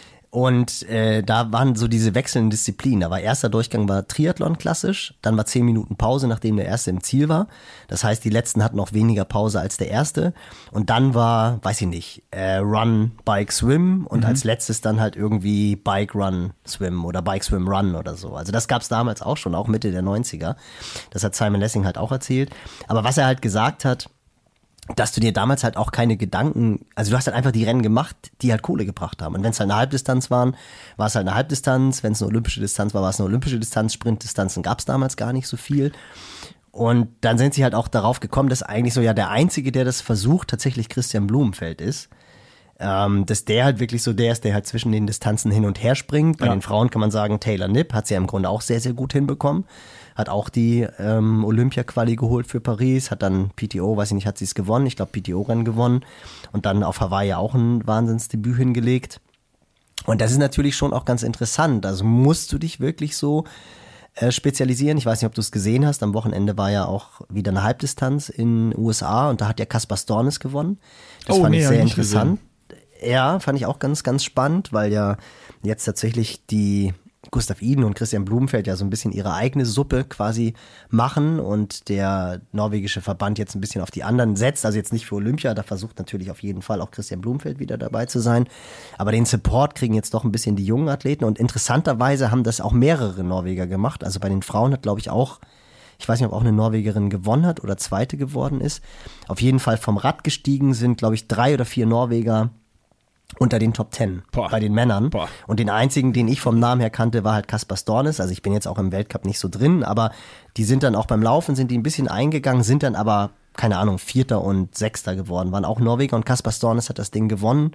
Und da waren so diese wechselnden Disziplinen. Da war erster Durchgang war Triathlon klassisch, dann war 10 Minuten Pause, nachdem der erste im Ziel war. Das heißt, die letzten hatten noch weniger Pause als der erste. Und dann war, weiß ich nicht, Run, Bike, Swim und als letztes dann halt irgendwie Bike, Run, Swim oder Bike, Swim, Run oder so. Also das gab es damals auch schon, auch Mitte der 90er. Das hat Simon Lessing halt auch erzählt. Aber was er halt gesagt hat, dass du dir damals halt auch keine Gedanken, also du hast halt einfach die Rennen gemacht, die halt Kohle gebracht haben. Und wenn es halt eine Halbdistanz waren, war es halt eine Halbdistanz. Wenn es eine olympische Distanz war, war es eine olympische Distanz. Sprintdistanzen gab es damals gar nicht so viel. Und dann sind sie halt auch darauf gekommen, dass eigentlich so ja der Einzige, der das versucht, tatsächlich Christian Blumenfeld ist. Dass der halt wirklich so der ist, der halt zwischen den Distanzen hin und her springt. Bei den Frauen kann man sagen, Taylor Knipp hat sie ja im Grunde auch sehr, sehr gut hinbekommen. Hat auch die Olympia-Quali geholt für Paris, hat dann PTO, weiß ich nicht, hat sie es gewonnen, ich glaube PTO-Rennen gewonnen und dann auf Hawaii auch ein Wahnsinnsdebüt hingelegt. Und das ist natürlich schon auch ganz interessant, also musst du dich wirklich so spezialisieren. Ich weiß nicht, ob du es gesehen hast, am Wochenende war ja auch wieder eine Halbdistanz in den USA und da hat ja Kaspar Stornes gewonnen. Das fand ich sehr interessant. Ja, fand ich auch ganz, ganz spannend, weil ja jetzt tatsächlich die Gustav Iden und Christian Blumenfeld ja so ein bisschen ihre eigene Suppe quasi machen und der norwegische Verband jetzt ein bisschen auf die anderen setzt, also jetzt nicht für Olympia, da versucht natürlich auf jeden Fall auch Christian Blumenfeld wieder dabei zu sein, aber den Support kriegen jetzt doch ein bisschen die jungen Athleten und interessanterweise haben das auch mehrere Norweger gemacht, also bei den Frauen hat glaube ich auch, ich weiß nicht, ob auch eine Norwegerin gewonnen hat oder zweite geworden ist, auf jeden Fall vom Rad gestiegen sind, glaube ich, 3 oder 4 Norweger unter den Top 10 bei den Männern. Und den einzigen, den ich vom Namen her kannte, war halt Kaspar Stornes. Also ich bin jetzt auch im Weltcup nicht so drin, aber die sind dann auch beim Laufen, sind die ein bisschen eingegangen, sind dann aber, keine Ahnung, 4. und 6. geworden, waren auch Norweger und Kaspar Stornes hat das Ding gewonnen.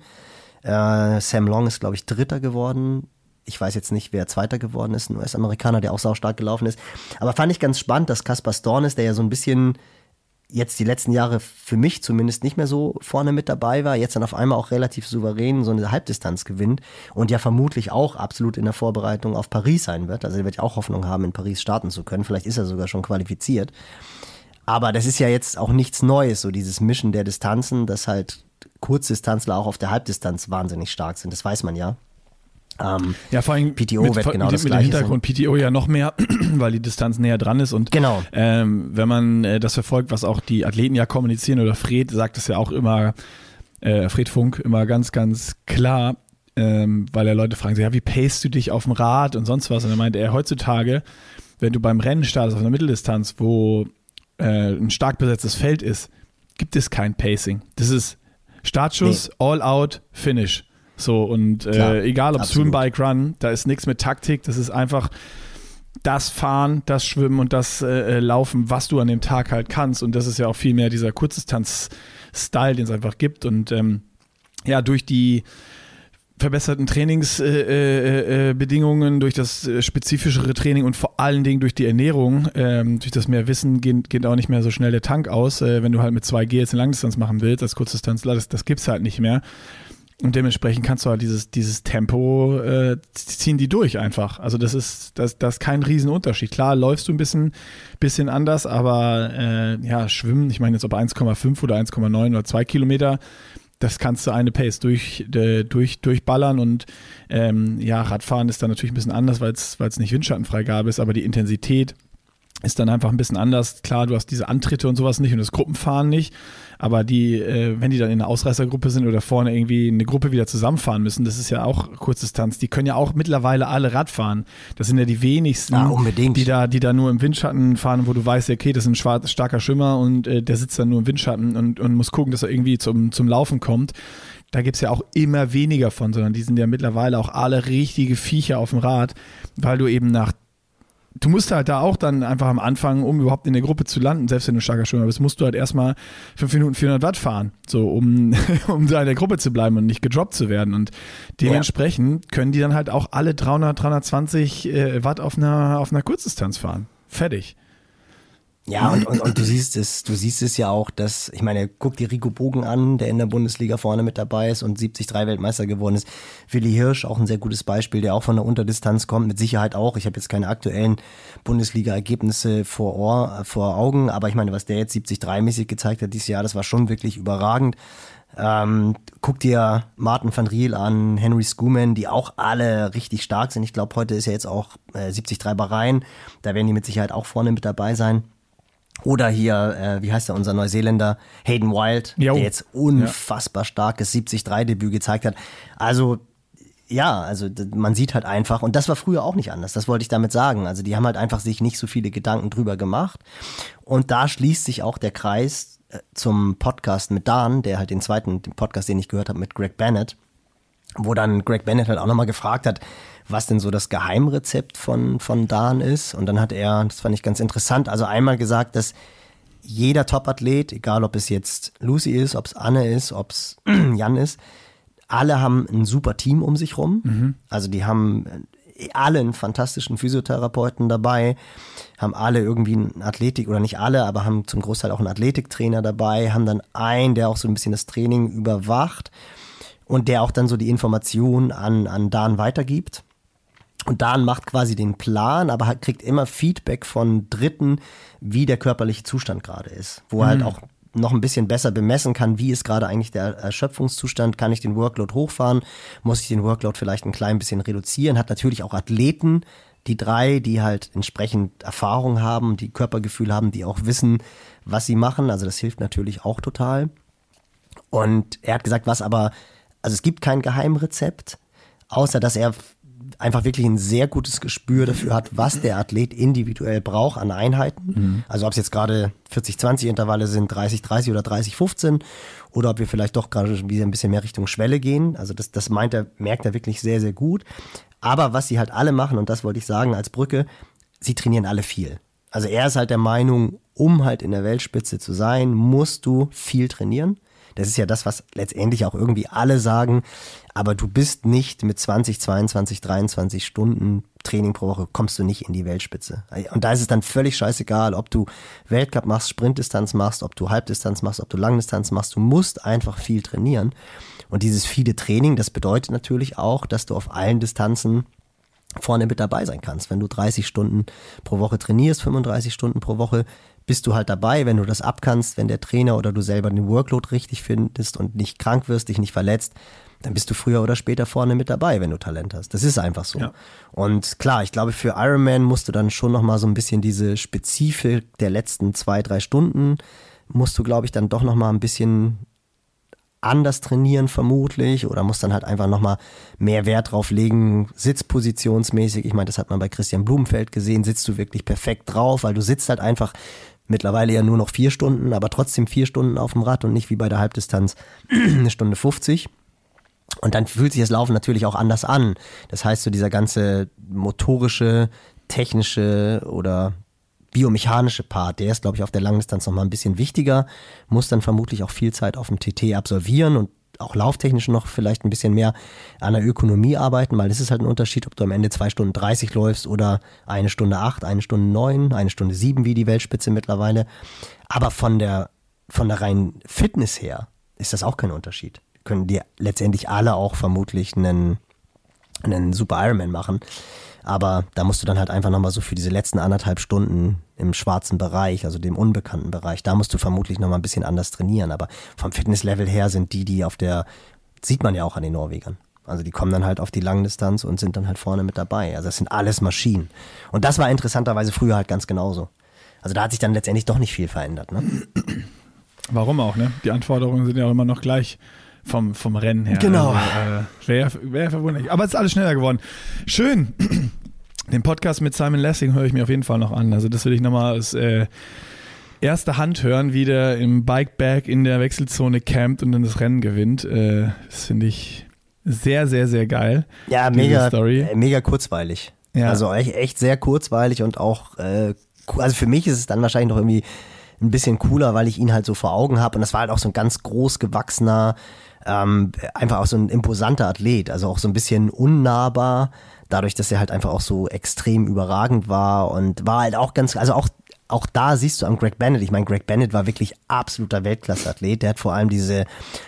Sam Long ist, glaube ich, 3. geworden. Ich weiß jetzt nicht, wer 2. geworden ist, ein US-Amerikaner, der auch saustark gelaufen ist. Aber fand ich ganz spannend, dass Kaspar Stornes, der ja so ein bisschen jetzt die letzten Jahre für mich zumindest nicht mehr so vorne mit dabei war, jetzt dann auf einmal auch relativ souverän so eine Halbdistanz gewinnt und ja vermutlich auch absolut in der Vorbereitung auf Paris sein wird. Also er wird ja auch Hoffnung haben, in Paris starten zu können. Vielleicht ist er sogar schon qualifiziert. Aber das ist ja jetzt auch nichts Neues, so dieses Mischen der Distanzen, dass halt Kurzdistanzler auch auf der Halbdistanz wahnsinnig stark sind. Das weiß man ja. Ja, vor allem PTO wird genau das mit dem Gleiche Hintergrund sein. PTO ja noch mehr, weil die Distanz näher dran ist und genau. Wenn man das verfolgt, was auch die Athleten ja kommunizieren oder Fred sagt es ja auch immer, Fred Funk immer ganz, ganz klar, weil ja Leute fragen, so, ja, wie pacest du dich auf dem Rad und sonst was und dann meinte er, heutzutage, wenn du beim Rennen startest auf einer Mitteldistanz, wo ein stark besetztes Feld ist, gibt es kein Pacing. Das ist Startschuss, All out, Finish. So, und egal ob Swim, Bike, Run, da ist nichts mit Taktik, das ist einfach das Fahren, das Schwimmen und das Laufen, was du an dem Tag halt kannst. Und das ist ja auch viel mehr dieser Kurzdistanz-Style, den es einfach gibt. Und ja, durch die verbesserten Trainingsbedingungen, durch das spezifischere Training und vor allen Dingen durch die Ernährung, durch das mehr Wissen geht auch nicht mehr so schnell der Tank aus, wenn du halt mit 2G jetzt eine Langdistanz machen willst, als Kurzdistanzler, das gibt's halt nicht mehr. Und dementsprechend kannst du halt dieses Tempo ziehen die durch einfach. Also das ist kein Riesenunterschied. Klar, läufst du ein bisschen anders, aber Schwimmen, ich meine jetzt ob 1,5 oder 1,9 oder 2 Kilometer, das kannst du eine Pace durchballern und Radfahren ist dann natürlich ein bisschen anders, weil es nicht Windschattenfreigabe ist, aber die Intensität ist dann einfach ein bisschen anders. Klar, du hast diese Antritte und sowas nicht und das Gruppenfahren nicht, aber wenn die dann in einer Ausreißergruppe sind oder vorne irgendwie eine Gruppe wieder zusammenfahren müssen, das ist ja auch Kurzdistanz, die können ja auch mittlerweile alle Rad fahren. Das sind ja die wenigsten, die da nur im Windschatten fahren, wo du weißt, okay, das ist ein starker Schwimmer und der sitzt dann nur im Windschatten und muss gucken, dass er irgendwie zum Laufen kommt. Da gibt es ja auch immer weniger von, sondern die sind ja mittlerweile auch alle richtige Viecher auf dem Rad, weil du eben du musst halt da auch dann einfach am Anfang, um überhaupt in der Gruppe zu landen, selbst wenn du starker Schwimmer bist, musst du halt erstmal 5 Minuten 400 Watt fahren, so um da in der Gruppe zu bleiben und nicht gedroppt zu werden. Und dementsprechend können die dann halt auch alle 300, 320 Watt auf einer Kurzdistanz fahren. Fertig. Ja, und du siehst es ja auch, dass, ich meine, guck dir Rico Bogen an, der in der Bundesliga vorne mit dabei ist und 73 Weltmeister geworden ist. Willi Hirsch, auch ein sehr gutes Beispiel, der auch von der Unterdistanz kommt, mit Sicherheit auch. Ich habe jetzt keine aktuellen Bundesliga-Ergebnisse vor Augen, aber ich meine, was der jetzt 73-mäßig gezeigt hat dieses Jahr, das war schon wirklich überragend. Guck dir Martin van Riel an, Henry Schoeman, die auch alle richtig stark sind. Ich glaube, heute ist ja jetzt auch 73 Bahrain, da werden die mit Sicherheit auch vorne mit dabei sein. Oder hier, wie heißt der, unser Neuseeländer, Hayden Wild, der jetzt unfassbar starkes 73-Debüt gezeigt hat. Also man sieht halt einfach, und das war früher auch nicht anders, das wollte ich damit sagen. Also die haben halt einfach sich nicht so viele Gedanken drüber gemacht. Und da schließt sich auch der Kreis zum Podcast mit Dan, der halt den Podcast, den ich gehört habe, mit Greg Bennett, wo dann Greg Bennett halt auch nochmal gefragt hat, was denn so das Geheimrezept von Dan ist. Und dann hat er, das fand ich ganz interessant, also einmal gesagt, dass jeder Topathlet, egal ob es jetzt Lucy ist, ob es Anne ist, ob es Jan ist, alle haben ein super Team um sich rum. Mhm. Also die haben alle einen fantastischen Physiotherapeuten dabei, haben alle irgendwie einen Athletik, oder nicht alle, aber haben zum Großteil auch einen Athletiktrainer dabei, haben dann einen, der auch so ein bisschen das Training überwacht und der auch dann so die Informationen an Dan weitergibt. Und Dan macht quasi den Plan, aber kriegt immer Feedback von Dritten, wie der körperliche Zustand gerade ist. Wo er halt auch noch ein bisschen besser bemessen kann, wie ist gerade eigentlich der Erschöpfungszustand, kann ich den Workload hochfahren, muss ich den Workload vielleicht ein klein bisschen reduzieren, hat natürlich auch Athleten, die 3, die halt entsprechend Erfahrung haben, die Körpergefühl haben, die auch wissen, was sie machen, also das hilft natürlich auch total. Und er hat gesagt, also es gibt kein Geheimrezept, außer dass er einfach wirklich ein sehr gutes Gespür dafür hat, was der Athlet individuell braucht an Einheiten. Mhm. Also ob es jetzt gerade 40-20 Intervalle sind, 30-30 oder 30-15 oder ob wir vielleicht doch gerade wieder ein bisschen mehr Richtung Schwelle gehen. Also das merkt er wirklich sehr, sehr gut. Aber was sie halt alle machen, und das wollte ich sagen als Brücke, sie trainieren alle viel. Also er ist halt der Meinung, um halt in der Weltspitze zu sein, musst du viel trainieren. Das ist ja das, was letztendlich auch irgendwie alle sagen. Aber du bist nicht mit 20, 22, 23 Stunden Training pro Woche, kommst du nicht in die Weltspitze. Und da ist es dann völlig scheißegal, ob du Weltcup machst, Sprintdistanz machst, ob du Halbdistanz machst, ob du Langdistanz machst. Du musst einfach viel trainieren. Und dieses viele Training, das bedeutet natürlich auch, dass du auf allen Distanzen vorne mit dabei sein kannst. Wenn du 30 Stunden pro Woche trainierst, 35 Stunden pro Woche, bist du halt dabei, wenn du das abkannst, wenn der Trainer oder du selber den Workload richtig findest und nicht krank wirst, dich nicht verletzt, dann bist du früher oder später vorne mit dabei, wenn du Talent hast. Das ist einfach so. Ja. Und klar, ich glaube, für Ironman musst du dann schon nochmal so ein bisschen diese Spezifik der letzten 2-3 Stunden, musst du, glaube ich, dann doch nochmal ein bisschen anders trainieren vermutlich, oder musst dann halt einfach nochmal mehr Wert drauf legen, sitzpositionsmäßig. Ich meine, das hat man bei Christian Blumenfeld gesehen, sitzt du wirklich perfekt drauf, weil du sitzt halt einfach mittlerweile ja nur noch 4 Stunden, aber trotzdem 4 Stunden auf dem Rad und nicht wie bei der Halbdistanz 1 Stunde 50. Und dann fühlt sich das Laufen natürlich auch anders an. Das heißt, so dieser ganze motorische, technische oder biomechanische Part, der ist, glaube ich, auf der Langdistanz nochmal ein bisschen wichtiger, muss dann vermutlich auch viel Zeit auf dem TT absolvieren und auch lauftechnisch noch vielleicht ein bisschen mehr an der Ökonomie arbeiten, weil das ist halt ein Unterschied, ob du am Ende 2 Stunden 30 läufst oder 1 Stunde 8, 1 Stunde 9, 1 Stunde 7 wie die Weltspitze mittlerweile. Aber von der reinen Fitness her ist das auch kein Unterschied. Können die letztendlich alle auch vermutlich einen Super Ironman machen. Aber da musst du dann halt einfach nochmal so für diese letzten 1,5 Stunden im schwarzen Bereich, also dem unbekannten Bereich, da musst du vermutlich nochmal ein bisschen anders trainieren. Aber vom Fitnesslevel her sind die auf der, sieht man ja auch an den Norwegern. Also die kommen dann halt auf die Langdistanz und sind dann halt vorne mit dabei. Also das sind alles Maschinen. Und das war interessanterweise früher halt ganz genauso. Also da hat sich dann letztendlich doch nicht viel verändert. Ne? Warum auch, ne? Die Anforderungen sind ja auch immer noch gleich vom Rennen her. Genau. Also, wäre verwunderlich. Aber es ist alles schneller geworden. Schön. Den Podcast mit Simon Lessing höre ich mir auf jeden Fall noch an. Also das will ich nochmal aus erster Hand hören, wie der im Bikebag in der Wechselzone campt und dann das Rennen gewinnt. Das finde ich sehr, sehr, sehr geil. Ja, mega kurzweilig. Ja. Also echt sehr kurzweilig und auch, also für mich ist es dann wahrscheinlich noch irgendwie ein bisschen cooler, weil ich ihn halt so vor Augen habe und das war halt auch so ein ganz groß gewachsener, einfach auch so ein imposanter Athlet, also auch so ein bisschen unnahbar, dadurch, dass er halt einfach auch so extrem überragend war und war halt auch ganz, also auch da siehst du am Greg Bennett, ich meine, Greg Bennett war wirklich absoluter Weltklasse-Athlet, der hat vor allem diese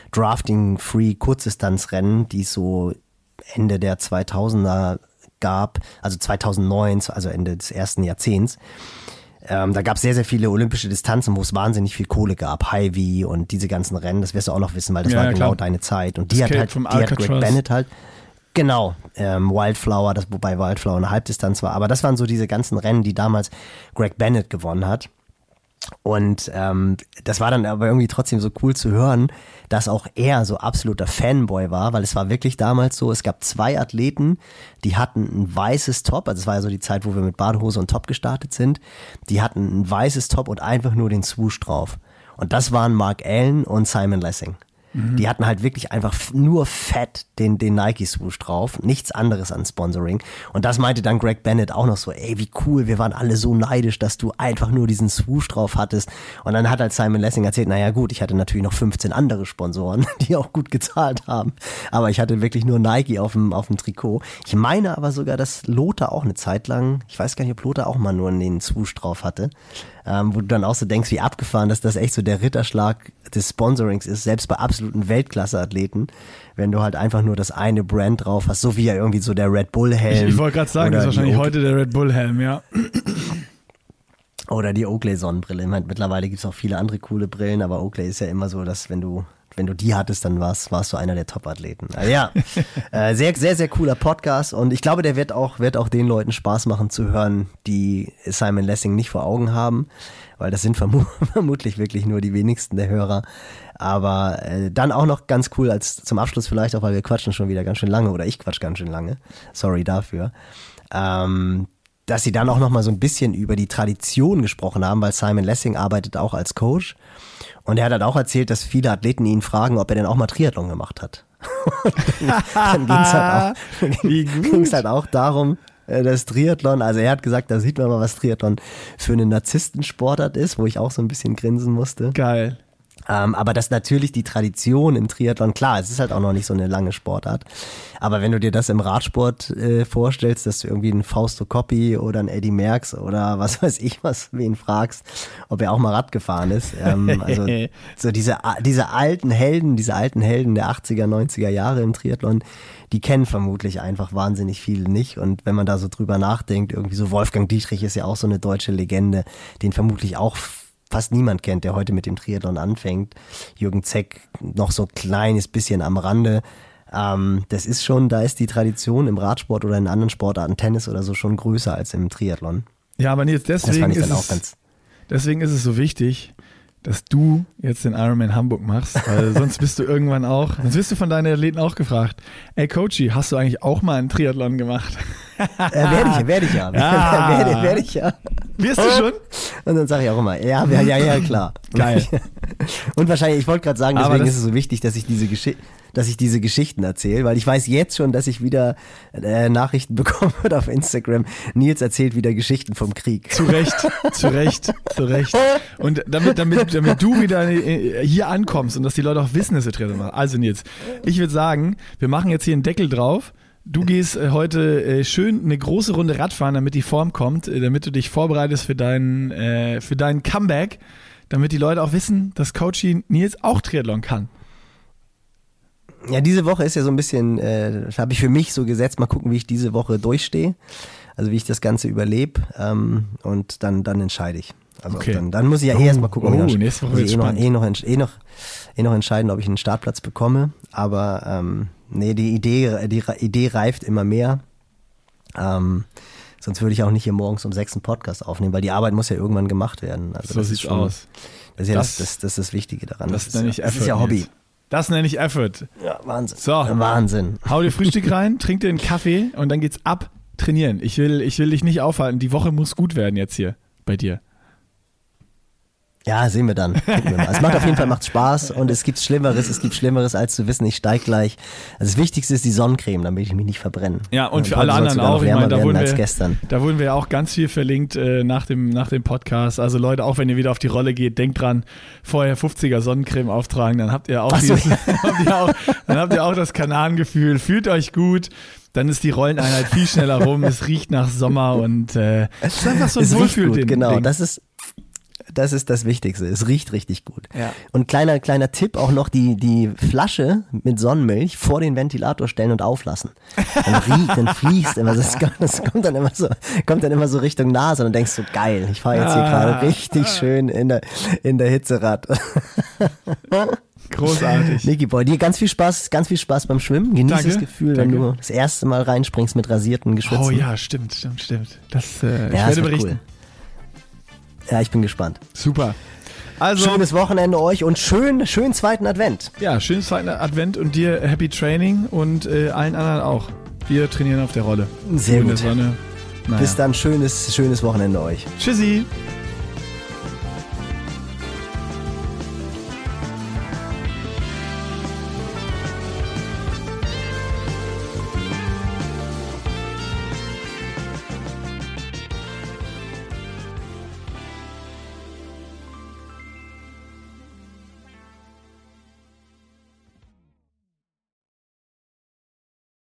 Drafting-Free-Kurzdistanzrennen, die es so Ende der 2000er gab, also 2009, also Ende des ersten Jahrzehnts. Da gab es sehr, sehr viele olympische Distanzen, wo es wahnsinnig viel Kohle gab, Hy-Vee und diese ganzen Rennen, das wirst du auch noch wissen, weil das war genau deine Zeit. Und die hat Greg Bennett halt, genau, Wildflower, wobei Wildflower eine Halbdistanz war, aber das waren so diese ganzen Rennen, die damals Greg Bennett gewonnen hat. Und das war dann aber irgendwie trotzdem so cool zu hören, dass auch er so absoluter Fanboy war, weil es war wirklich damals so, es gab 2 Athleten, die hatten ein weißes Top, also es war ja so die Zeit, wo wir mit Badehose und Top gestartet sind, die hatten ein weißes Top und einfach nur den Swoosh drauf. Und das waren Mark Allen und Simon Lessing. Die hatten halt wirklich einfach nur fett den Nike-Swoosh drauf, nichts anderes an Sponsoring. Und das meinte dann Greg Bennett auch noch so, ey, wie cool, wir waren alle so neidisch, dass du einfach nur diesen Swoosh drauf hattest. Und dann hat halt Simon Lessing erzählt, naja gut, ich hatte natürlich noch 15 andere Sponsoren, die auch gut gezahlt haben. Aber ich hatte wirklich nur Nike auf dem Trikot. Ich meine aber sogar, dass Lothar auch eine Zeit lang, ich weiß gar nicht, ob Lothar auch mal nur den Swoosh drauf hatte. Wo du dann auch so denkst, wie abgefahren, dass das echt so der Ritterschlag des Sponsorings ist, selbst bei absoluten Weltklasse-Athleten, wenn du halt einfach nur das eine Brand drauf hast, so wie ja irgendwie so der Red Bull-Helm. Ich wollte gerade sagen, das ist wahrscheinlich heute der Red Bull-Helm, ja. Oder die Oakley-Sonnenbrille. Ich meine, mittlerweile gibt es auch viele andere coole Brillen, aber Oakley ist ja immer so, dass wenn du die hattest, dann warst du einer der Top-Athleten. Also ja, sehr, sehr, sehr cooler Podcast und ich glaube, der wird auch den Leuten Spaß machen zu hören, die Simon Lessing nicht vor Augen haben, weil das sind vermutlich wirklich nur die wenigsten der Hörer. Aber dann auch noch ganz cool als zum Abschluss vielleicht auch, weil wir quatschen schon wieder ganz schön lange oder ich quatsch ganz schön lange. Sorry dafür. Dass sie dann auch noch mal so ein bisschen über die Tradition gesprochen haben, weil Simon Lessing arbeitet auch als Coach. Und er hat halt auch erzählt, dass viele Athleten ihn fragen, ob er denn auch mal Triathlon gemacht hat. Dann ging es halt auch darum, dass Triathlon, also er hat gesagt, da sieht man mal, was Triathlon für eine Narzisstensportart ist, wo ich auch so ein bisschen grinsen musste. Geil. Aber dass natürlich die Tradition im Triathlon, klar, es ist halt auch noch nicht so eine lange Sportart, aber wenn du dir das im Radsport vorstellst, dass du irgendwie einen Fausto Coppi oder einen Eddy Merckx oder was weiß ich was, wen fragst, ob er auch mal Rad gefahren ist, also so diese alten Helden der 80er, 90er Jahre im Triathlon, die kennen vermutlich einfach wahnsinnig viele nicht und wenn man da so drüber nachdenkt, irgendwie so Wolfgang Dietrich ist ja auch so eine deutsche Legende, den vermutlich auch fast niemand kennt, der heute mit dem Triathlon anfängt. Jürgen Zeck noch so ein kleines bisschen am Rande. Das ist schon, da ist die Tradition im Radsport oder in anderen Sportarten, Tennis oder so, schon größer als im Triathlon. Ja, aber jetzt deswegen ist es so wichtig, dass du jetzt den Ironman Hamburg machst, weil sonst bist du irgendwann auch, sonst wirst du von deinen Athleten auch gefragt, ey Coachy, hast du eigentlich auch mal einen Triathlon gemacht? Werde ich ja. Werde ich ja. Wirst du schon? Und dann sage ich auch immer, ja, klar. Geil. Und wahrscheinlich, ich wollte gerade sagen, Aber deswegen das- ist es so wichtig, dass ich diese Geschichten erzähle, weil ich weiß jetzt schon, dass ich wieder Nachrichten bekomme auf Instagram. Nils erzählt wieder Geschichten vom Krieg. Zu Recht. Und damit du wieder hier ankommst und dass die Leute auch wissen, dass wir Triathlon machen. Also Nils, ich würde sagen, wir machen jetzt hier einen Deckel drauf. Du gehst heute schön eine große Runde Radfahren, damit die Form kommt, damit du dich vorbereitest für dein Comeback, damit die Leute auch wissen, dass Coachy Nils auch Triathlon kann. Ja, diese Woche ist ja so ein bisschen, das habe ich für mich so gesetzt, mal gucken, wie ich diese Woche durchstehe, also wie ich das Ganze überlebe und dann entscheide ich. Also Okay. dann muss ich ja erst mal gucken, nächste Woche muss wird's ich spannend. noch entscheiden, ob ich einen Startplatz bekomme, aber nee, die Idee reift immer mehr. Sonst würde ich auch nicht hier morgens um 6 einen Podcast aufnehmen, weil die Arbeit muss ja irgendwann gemacht werden. Also So das sieht's ist schon, aus. Das ist ja Das- das ist das Wichtige daran. Das nenne ich das Effort. ist ja Hobby. Nils. Das nenne ich Effort. Ja, Wahnsinn. So. Wahnsinn. Hau dir Frühstück rein, trink dir einen Kaffee und dann geht's ab trainieren. Ich will dich nicht aufhalten. Die Woche muss gut werden jetzt hier bei dir. Ja, sehen wir dann. Gucken wir mal. Es macht auf jeden Fall macht Spaß und es gibt Schlimmeres als zu wissen, ich steige gleich. Also das Wichtigste ist die Sonnencreme, damit ich mich nicht verbrenne. Ja, und für heute alle soll's anderen sogar noch auch. Ich wärmer meine, da werden wurden als wir, gestern. da wurden wir ja auch ganz viel verlinkt nach dem Podcast. Also Leute, auch wenn ihr wieder auf die Rolle geht, denkt dran, vorher 50er Sonnencreme auftragen, dann habt ihr auch, Ach so, dann habt ihr auch das Kananengefühl. Fühlt euch gut. Dann ist die Rolleneinheit viel schneller rum. Es riecht nach Sommer und es ist einfach so ein Es riecht gut, Wohlfühl-Ding. genau. Das ist das Wichtigste. Es riecht richtig gut. Ja. Und kleiner Tipp auch noch, die Flasche mit Sonnenmilch vor den Ventilator stellen und auflassen. Dann fließt immer, das kommt dann immer so Richtung Nase und dann denkst du, geil, ich fahre jetzt hier gerade richtig schön in der Hitze Rad. Großartig. Niki Boy, dir ganz viel Spaß beim Schwimmen. Genieß Danke, das Gefühl, danke. wenn du das erste Mal reinspringst mit rasierten Geschwitzen. Oh ja, stimmt. Das, ich ja, werde das wird berichten. cool. Ja, ich bin gespannt. Super. Also, Schönes Wochenende euch und schönen zweiten Advent. ja, schönen zweiten Advent und dir Happy Training und allen anderen auch. Wir trainieren auf der Rolle. Sehr In der gut. Sonne. Naja. Bis dann, schönes Wochenende euch. Tschüssi.